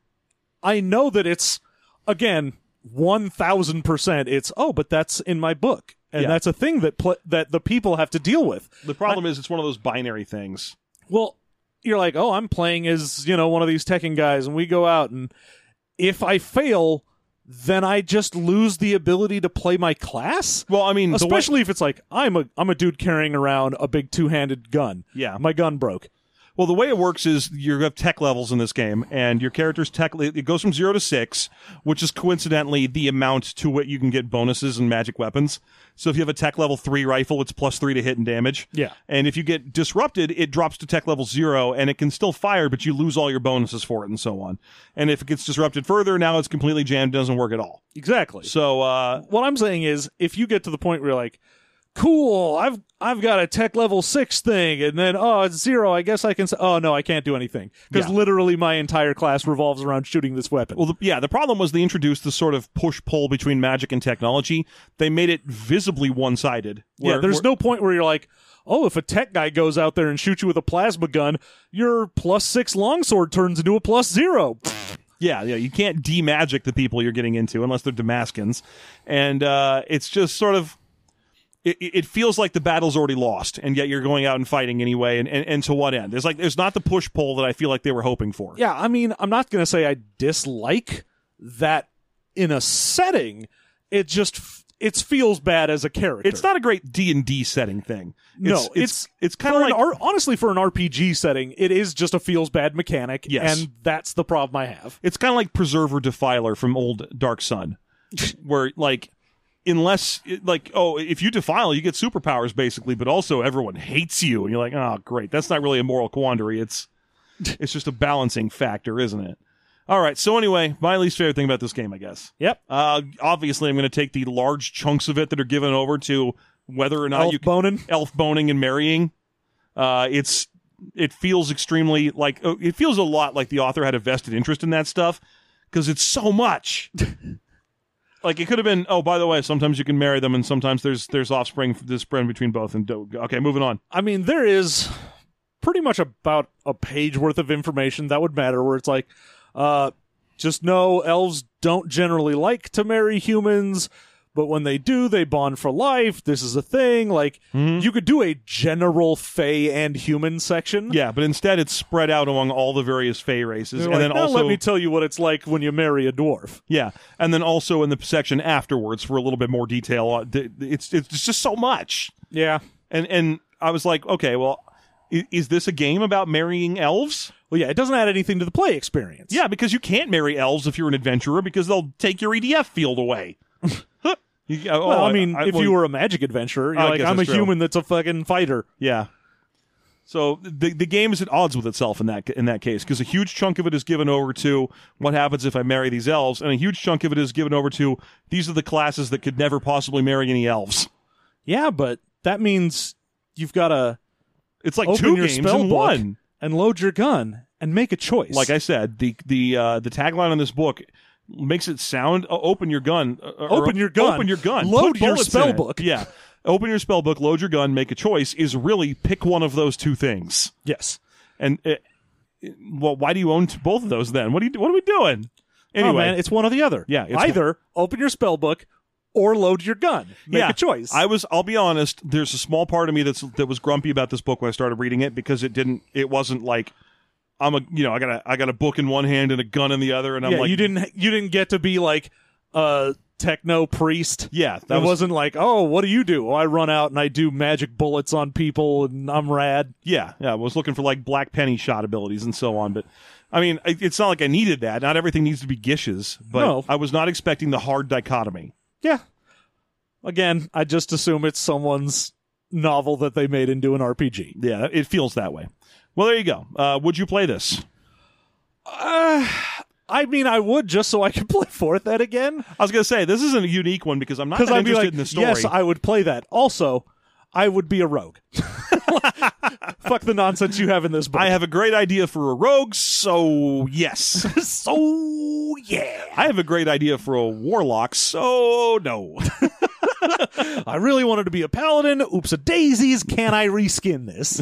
I know that it's, again, one thousand percent it's, oh, but that's in my book. And Yeah. that's a thing that pl- that the people have to deal with. The problem is it's one of those binary things. Well, you're like, oh, I'm playing as, you know, one of these Tekken guys, and we go out, and if I fail, then I just lose the ability to play my class? Well, I mean, the way- Especially if it's like, I'm a I'm a dude carrying around a big two-handed gun. Yeah. My gun broke. Well, the way it works is you have tech levels in this game, and your character's tech, it goes from zero to six, which is coincidentally the amount to what you can get bonuses and magic weapons. So if you have a tech level three rifle, it's plus three to hit and damage. Yeah. And if you get disrupted, it drops to tech level zero, and it can still fire, but you lose all your bonuses for it and so on. And if it gets disrupted further, now it's completely jammed, doesn't work at all. Exactly. So, uh, What I'm saying is, if you get to the point where you're like, cool, I've I've got a tech level six thing, and then, oh, it's zero, I guess I can say, oh, no, I can't do anything. Because Yeah. literally my entire class revolves around shooting this weapon. Well, the, yeah, the problem was they introduced this sort of push-pull between magic and technology. They made it visibly one-sided. yeah, where- there's where- no point where you're like, oh, if a tech guy goes out there and shoots you with a plasma gun, your plus six longsword turns into a plus zero. Yeah, yeah, you can't de-magic the people you're getting into unless they're Damascans. And uh, it's just sort of... It, it feels like the battle's already lost, and yet you're going out and fighting anyway, and, and, and to what end? There's like there's not the push-pull that I feel like they were hoping for. Yeah, I mean, I'm not going to say I dislike that in a setting. It just it feels bad as a character. It's not a great D and D setting thing. No, it's it's- it's, it's kind of For an like R- honestly, for an R P G setting, it is just a feels bad mechanic, Yes. and that's the problem I have. it's kind of like Preserver Defiler from old Dark Sun, where like unless like oh if you defile you get superpowers basically, but also everyone hates you, and you're like, oh great, that's not really a moral quandary. It's it's just a balancing factor, isn't it? All right. So anyway, my least favorite thing about this game, I guess. Yep. Uh, obviously, I'm going to take the large chunks of it that are given over to whether or not Elf you boning. elf boning and marrying. Uh, it's it feels extremely like uh, it feels a lot like the author had a vested interest in that stuff because it's so much. Like it could have been. Oh, by the way, sometimes you can marry them, and sometimes there's there's offspring this spread between both. And do- okay, moving on. I mean, there is pretty much about a page worth of information that would matter where it's like, uh, just know elves don't generally like to marry humans, but when they do, they bond for life. This is a thing. Like, you could do a general Fey and human section. Yeah, but instead it's spread out among all the various Fey races, They're and like, then "Now also let me tell you what it's like when you marry a dwarf. yeah, and then also in the section afterwards for a little bit more detail. uh, th- It's it's just so much, Yeah. and and I was like, okay, well, i- is this a game about marrying elves? Well, yeah, it doesn't add anything to the play experience. Yeah, because you can't marry elves if you're an adventurer because they'll take your E D F field away. You- oh, Well, I mean, if well, you were a magic adventurer, you're I like, guess I'm a that's true. human that's a fucking fighter. yeah. So the the game is at odds with itself in that in that case because a huge chunk of it is given over to what happens if I marry these elves, and a huge chunk of it is given over to these are the classes that could never possibly marry any elves. Yeah, but that means you've got to It's like open two your games spell in book one. and load your gun. and make a choice. Like I said, the the uh, the tagline on this book makes it sound uh, open your gun. Uh, Open your gun. Open your gun. Load Put your bullets spell in it. book. Yeah. Open your spell book, load your gun, make a choice is really pick one of those two things. yes. And it, it- well, why do you own t- both of those then? What are you what are we doing? Anyway, Oh, man, it's one or the other. Yeah, it's Either open your spell book or load your gun. Make yeah, a choice. I was. I'll be honest. There's a small part of me that's that was grumpy about this book when I started reading it because it didn't. It wasn't like I'm a. You know, I got a. I got a book in one hand and a gun in the other, and I'm yeah, like, you didn't you didn't get to be like a techno priest. Yeah, that It was, wasn't like, oh, what do you do? Well, I run out and I do magic bullets on people and I'm rad. Yeah, yeah. I was looking for like Black Penny shot abilities and so on, but I mean, it- it's not like I needed that. Not everything needs to be gishes, but No. I was not expecting the hard dichotomy. Yeah. Again, I just assume it's someone's novel that they made into an R P G. Yeah, it feels that way. Well, there you go. Uh, would you play this? Uh, I mean, I would just so I could play fourth Ed again. I was going to say this isn't a unique one because I'm not Because that I'd be interested like, in the story. yes, I would play that. Also, I would be a rogue. Fuck the nonsense you have in this book. I have a great idea for a rogue, so yes. so, yeah. I have a great idea for a warlock, so no. I really wanted to be a paladin. Oops a daisies. Can I reskin this?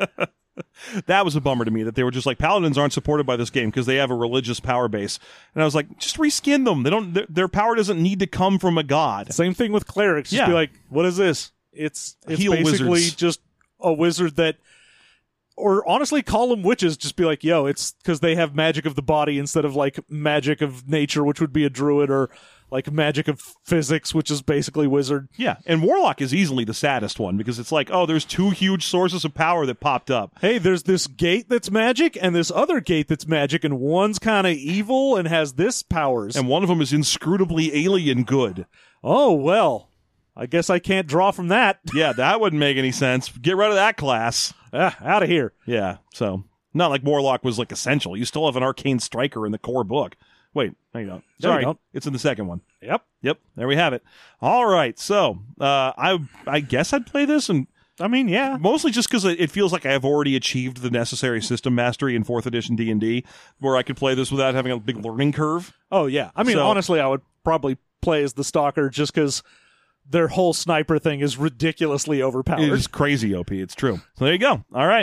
That was a bummer to me that they were just like, paladins aren't supported by this game because they have a religious power base. And I was like, just reskin them. They don't. Their, their power doesn't need to come from a god. Same thing with clerics. Just Yeah. be like, what is this? It's it's Heal basically wizards. just a wizard that, or honestly, call them witches. Just be like, yo, it's because they have magic of the body instead of like magic of nature, which would be a druid, or like magic of physics, which is basically wizard. Yeah, and warlock is easily the saddest one because it's like, oh, there's two huge sources of power that popped up. Hey, there's this gate that's magic and this other gate that's magic, and one's kind of evil and has this powers. And one of them is inscrutably alien good. Oh, well, I guess I can't draw from that. Yeah, that wouldn't make any sense. Get rid of that class. Ah, out of here. Yeah, so not like warlock was like essential. You still have an arcane striker in the core book. Wait, no you don't. No, you Sorry, don't. it's in the second one. Yep. Yep, there we have it. All right, so uh, I I guess I'd play this, and I mean, yeah. mostly just because it feels like I have already achieved the necessary system mastery in fourth edition D and D, where I could play this without having a big learning curve. Oh, yeah. I mean, So- honestly, I would probably play as the stalker just because their whole sniper thing is ridiculously overpowered. It is crazy O P. It's true. So there you go. All right.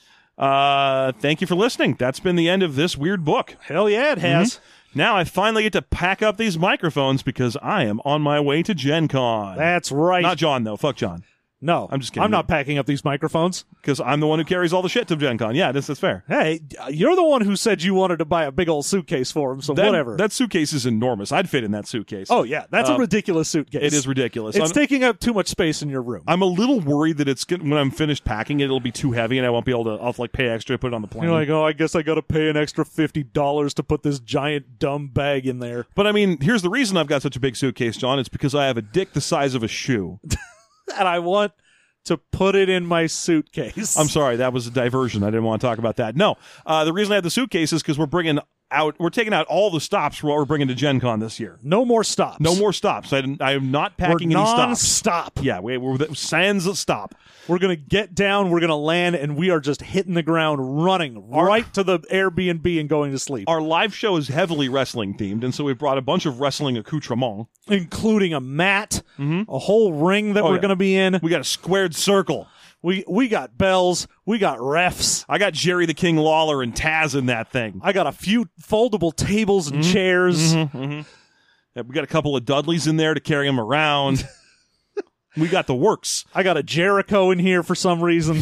Uh, thank you for listening. That's been the end of this weird book. Hell yeah, it has. Now I finally get to pack up these microphones because I am on my way to Gen Con. That's right. Not John, though. Fuck John. no, I'm just kidding. I'm not packing up these microphones. Because I'm the one who carries all the shit to Gen Con. Yeah, this is fair. Hey, you're the one who said you wanted to buy a big old suitcase for him, so That, whatever. That suitcase is enormous. I'd fit in that suitcase. oh, yeah, that's Uh, a ridiculous suitcase. it is ridiculous. It's I'm, taking up too much space in your room. I'm a little worried that it's gonna, when I'm finished packing it, it'll be too heavy and I won't be able to. I'll have to, like pay extra to put it on the plane. You're like, oh, I guess I got to pay an extra fifty dollars to put this giant dumb bag in there. But I mean, here's the reason I've got such a big suitcase, John. It's because I have a dick the size of a shoe. And I want to put it in my suitcase. I'm sorry, that was a diversion. I didn't want to talk about that. No, uh, the reason I have the suitcase is because we're bringing out, we're taking out all the stops for what we're bringing to Gen Con this year. No more stops. No more stops. I, I am not We're packing any stops. non-stop. Yeah, we, we're the, sans a stop. We're going to get down, we're going to land, and we are just hitting the ground, running right to the Airbnb and going to sleep, Our live show is heavily wrestling themed, and so we've brought a bunch of wrestling accoutrements. including a mat, a whole ring that Oh, we're yeah. going to be in. We got a squared circle. We we got bells, we got refs. I got Jerry the King Lawler and Taz in that thing. I got a few foldable tables and chairs. Yeah, we got a couple of Dudleys in there to carry them around. We got the works. I got a Jericho in here for some reason.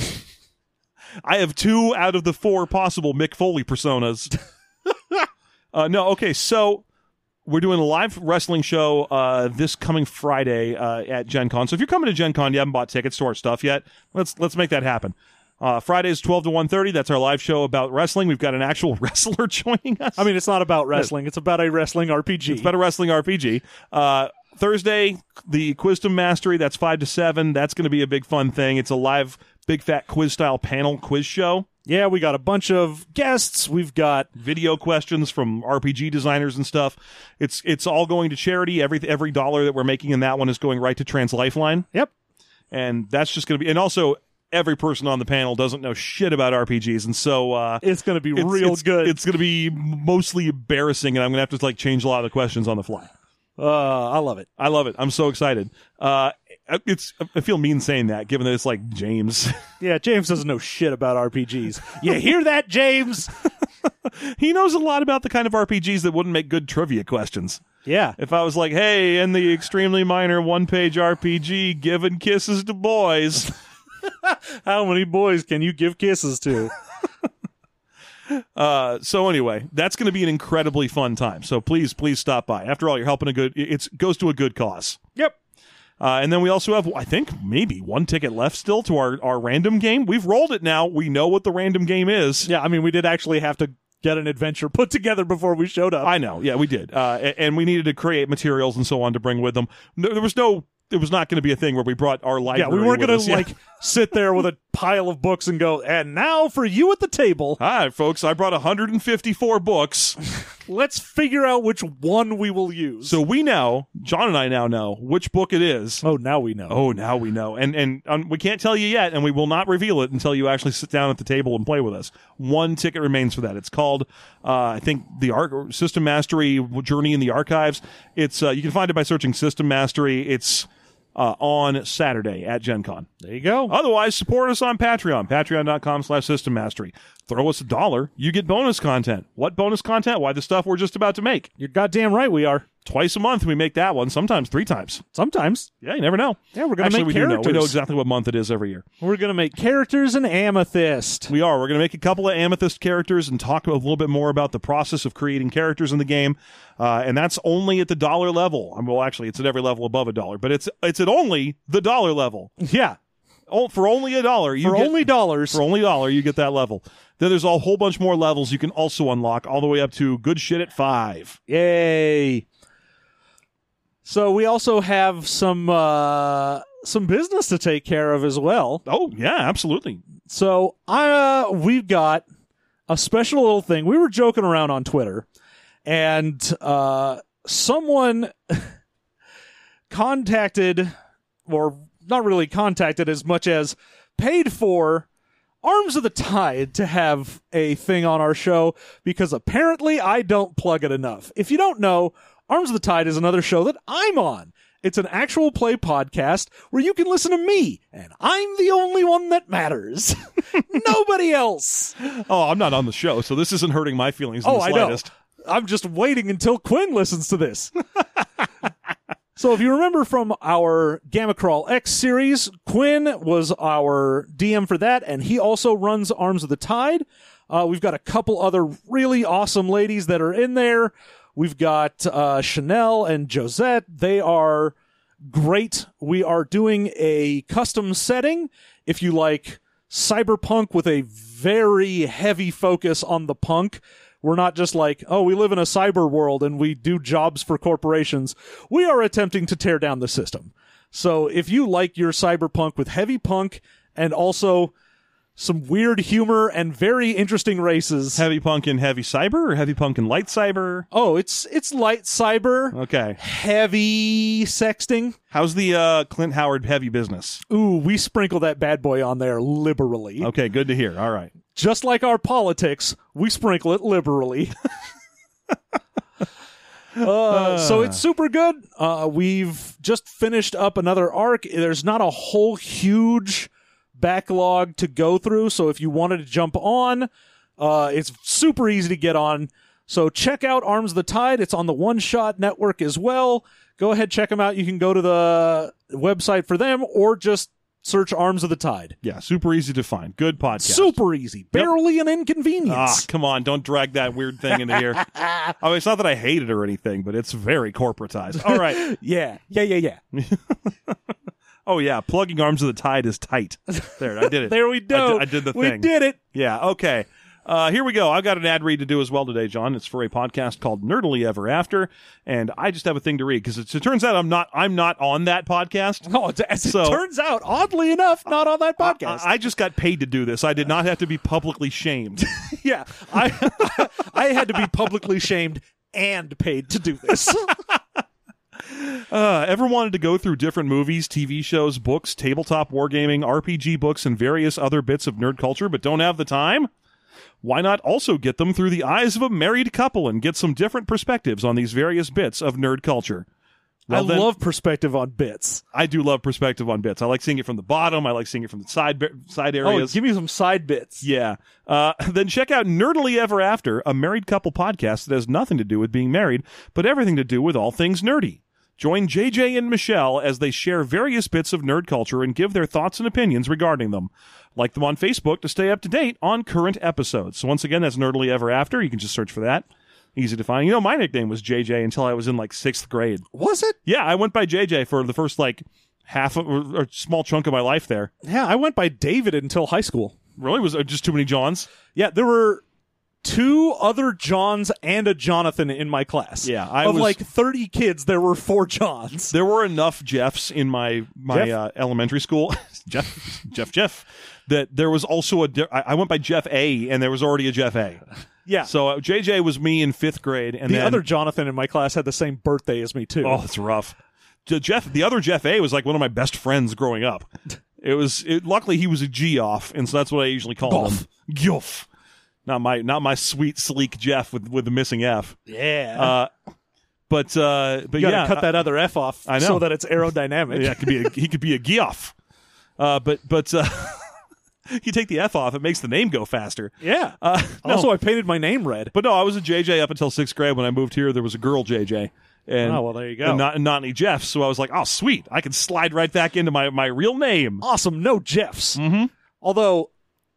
I have two out of the four possible Mick Foley personas. uh, no, okay, so we're doing a live wrestling show uh, this coming Friday uh, at Gen Con. So if you're coming to Gen Con, you haven't bought tickets to our stuff yet, let's let's make that happen. Uh, Friday is twelve to one thirty. That's our live show about wrestling. We've got an actual wrestler joining us. I mean, it's not about wrestling, it's about a wrestling R P G. It's about a wrestling R P G. Uh, Thursday, the Quizdom Mastery, that's five to seven. That's going to be a big fun thing. It's a live, big fat quiz-style panel quiz show. Yeah, we got a bunch of guests. We've got Video questions from R P G designers and stuff. It's it's all going to charity. Every every dollar that we're making in that one is going right to Trans Lifeline. Yep. And that's just going to be... And also, every person on the panel doesn't know shit about R P Gs, and so uh, it's going to be it's, real it's, good. It's going to be mostly embarrassing, and I'm going to have to like change a lot of the questions on the fly. Uh, I love it. I love it. I'm so excited. Uh, it's I feel mean saying that, given that it's like James. Yeah, James doesn't know shit about R P Gs. You hear that, James? He knows a lot about the kind of R P Gs that wouldn't make good trivia questions. Yeah. If I was like, hey, in the extremely minor one-page R P G, giving kisses to boys. How many boys can you give kisses to? Uh, so anyway, that's going to be an incredibly fun time. So please, please stop by. After all, you're helping a good, it goes to a good cause. Yep. Uh, and then we also have, I think, maybe one ticket left still to our, our random game. We've rolled it now. We know what the random game is. Yeah, I mean, we did actually have to get an adventure put together before we showed up. I know. Yeah, we did. Uh, and, and we needed to create materials and so on to bring with them. No, there was no... It was not going to be a thing where we brought our library. Yeah, we weren't going to yeah. like sit there with a pile of books and go, and now for you at the table. Hi, folks. I brought one hundred fifty-four books. Let's figure out which one we will use. So we know, John and I now know which book it is. Oh, now we know. Oh, now we know. And and um, we can't tell you yet, and we will not reveal it until you actually sit down at the table and play with us. One ticket remains for that. It's called, uh, I think, the Ar- System Mastery Journey in the Archives. It's uh, you can find it by searching System Mastery. It's Uh, on Saturday at Gen Con. There you go. Otherwise, support us on Patreon, patreon.com slash system mastery. Throw us a dollar, you get bonus content. What bonus content? Why, the stuff we're just about to make. You're goddamn right we are. Twice a month we make that one, sometimes three times. Sometimes. Yeah, you never know. Yeah, we're going to Actually, make we characters. do know. We know exactly what month it is every year. We're going to make characters in Amethyst. We are. We're going to make a couple of Amethyst characters and talk a little bit more about the process of creating characters in the game. Uh, and that's only at the dollar level. I mean, well, actually, it's at every level above a dollar, but it's it's at only the dollar level. Yeah. Oh, for only a dollar. You For get, only dollars. For only a dollar, you get that level. Then there's a whole bunch more levels you can also unlock, all the way up to good shit at five. Yay. So we also have some uh, some business to take care of as well. Oh, yeah, absolutely. So uh, we've got a special little thing. We were joking around on Twitter, and uh, someone contacted, or not really contacted as much as paid for Arms of the Tide to have a thing on our show, because apparently I don't plug it enough. If you don't know, Arms of the Tide is another show that I'm on. It's an actual play podcast where you can listen to me, and I'm the only one that matters. Nobody else. Oh, I'm not on the show, so this isn't hurting my feelings in Oh, the I know. slightest. I'm just waiting until Quinn listens to this. So if you remember from our Gamma Crawl X series, Quinn was our D M for that, and he also runs Arms of the Tide. Uh, we've got a couple other really awesome ladies that are in there. We've got uh, Chanel and Josette. They are great. We are doing a custom setting. If you like cyberpunk with a very heavy focus on the punk, we're not just like, oh, we live in a cyber world and we do jobs for corporations. We are attempting to tear down the system. So if you like your cyberpunk with heavy punk and also some weird humor and very interesting races. Heavy punk and heavy cyber, or heavy punk and light cyber? Oh, it's it's light cyber. Okay. Heavy sexting. How's the uh, Clint Howard heavy business? Ooh, we sprinkle that bad boy on there liberally. Okay, good to hear. All right. Just like our politics, we sprinkle it liberally. uh, so it's super good. Uh, we've just finished up another arc. There's not a whole huge backlog to go through, so if you wanted to jump on, uh, it's super easy to get on. So check out Arms of the Tide. It's on the One Shot Network as well. Go ahead, check them out. You can go to the website for them, or just search Arms of the Tide. Yeah, super easy to find. Good podcast. Super easy. Barely an inconvenience. Ah, come on. Don't drag that weird thing into here. I mean, it's not that I hate it or anything, but it's very corporatized. All right. yeah. Yeah, yeah, yeah. Oh, yeah. Plugging Arms of the Tide is tight. There, I did it. There we go. I did, I did the we thing. We did it. Yeah, okay. Uh, here we go. I've got an ad read to do as well today, John. It's for a podcast called Nerdily Ever After, and I just have a thing to read because it, it turns out I'm not I'm not on that podcast. Oh, as so, it turns out, oddly enough, not on that podcast. I, I just got paid to do this. I did not have to be publicly shamed. yeah, I, I I had to be publicly shamed and paid to do this. Uh, ever wanted to go through different movies, T V shows, books, tabletop wargaming, R P G books, and various other bits of nerd culture, but don't have the time? Why not also get them through the eyes of a married couple and get some different perspectives on these various bits of nerd culture? Well, I then, love perspective on bits. I do love perspective on bits. I like seeing it from the bottom. I like seeing it from the side side areas. Oh, give me some side bits. Yeah. Uh, then check out Nerdily Ever After, a married couple podcast that has nothing to do with being married, but everything to do with all things nerdy. Join J J and Michelle as they share various bits of nerd culture and give their thoughts and opinions regarding them. Like them on Facebook to stay up to date on current episodes. So once again, that's Nerdily Ever After. You can just search for that. Easy to find. You know, my nickname was J J until I was in like sixth grade. Was it? Yeah, I went by J J for the first like half of, or, or small chunk of my life there. Yeah, I went by David until high school. Really? Was there just too many Johns? Yeah, there were two other Johns and a Jonathan in my class. Yeah, I of was, like thirty kids, there were four Johns. There were enough Jeffs in my my Jeff? uh, elementary school. Jeff, Jeff, Jeff. That there was also a. Di- I I went by Jeff A, and there was already a Jeff A. Yeah. So uh, J J was me in fifth grade, and the then, other Jonathan in my class had the same birthday as me too. Oh, it's rough. J- Jeff, the other Jeff A was like one of my best friends growing up. It was it, luckily he was a G off, and so that's what I usually call Goff. him. Goff. Not my not my sweet sleek Jeff with with the missing F. Yeah. Uh, but uh, but you gotta yeah, cut that other F off I know. so that it's aerodynamic. yeah, it could be a, he could be a Geoff. Uh, but but uh, you take the F off, it makes the name go faster. Yeah. Uh, That's no. why I painted my name red. But no, I was a J J up until sixth grade. When I moved here, there was a girl J J. And, Oh, well, there you go. And not, and not any Jeffs. So I was like, oh, sweet. I can slide right back into my, my real name. Awesome. No Jeffs. Mm-hmm. Although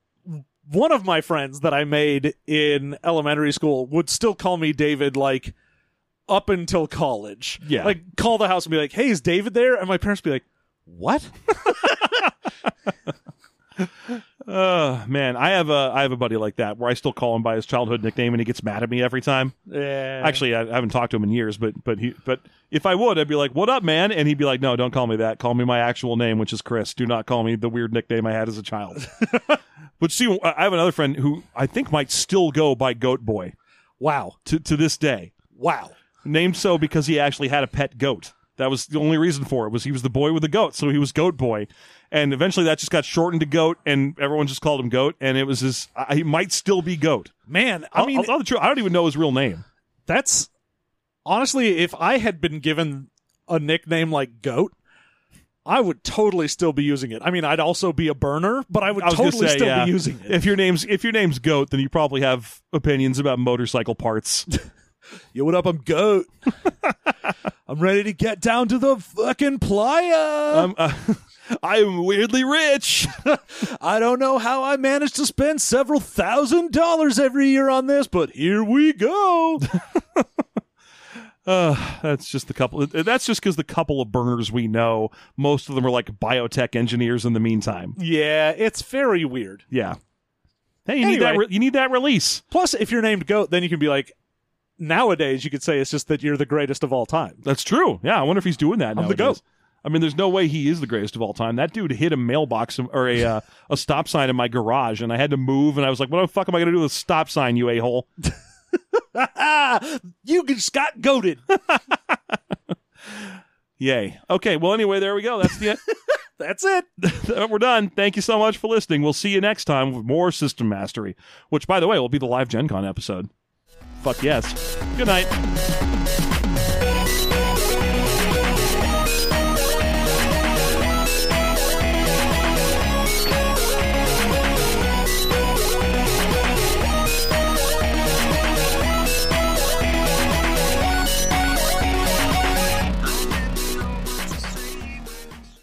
one of my friends that I made in elementary school would still call me David like up until college. Yeah. Like call the house and be like, hey, is David there? And my parents would be like, what? Uh, man, I have a I have a buddy like that where I still call him by his childhood nickname and he gets mad at me every time. Yeah. Actually, I, I haven't talked to him in years, but but he but if I would, I'd be like, "What up, man?" And he'd be like, "No, don't call me that. Call me my actual name, which is Chris. Do not call me the weird nickname I had as a child." But see, I have another friend who I think might still go by Goat Boy Wow. to to this day. Wow. Named so because he actually had a pet goat. That was the only reason for it, was he was the boy with the goat, so he was Goat Boy. And eventually that just got shortened to Goat, and everyone just called him Goat, and it was his, uh, he might still be Goat. Man, I I mean, mean, I'll tell the truth, I don't even know his real name. that's honestly, if I had been given a nickname like Goat, I would totally still be using it. I mean, I'd also be a burner, but I would I was gonna totally say, still yeah, be using it. If your name's if your name's Goat, then you probably have opinions about motorcycle parts. Yo, what up? I'm Goat. I'm ready to get down to the fucking playa. um, uh, I am weirdly rich. I don't know how I managed to spend several thousand dollars every year on this, but here we go. Uh, that's just the couple. That's just because the couple of burners we know, most of them are like biotech engineers in the meantime. Yeah, it's very weird. Yeah. Hey, you need Anyway. that. Re- you need that release. Plus, if you're named Goat, then you can be like, nowadays you could say it's just that you're the greatest of all time. That's true. Yeah, I wonder if he's doing that now. I'm the goat. I mean, there's no way he is the greatest of all time. That dude hit a mailbox or a uh, a stop sign in my garage, and I had to move, and I was like, what the fuck am I going to do with a stop sign, you a-hole? You just got goated. Yay. Okay, well, anyway, there we go. That's the That's it. We're done. Thank you so much for listening. We'll see you next time with more System Mastery, which, by the way, will be the live Gen Con episode. Fuck yes. Good night.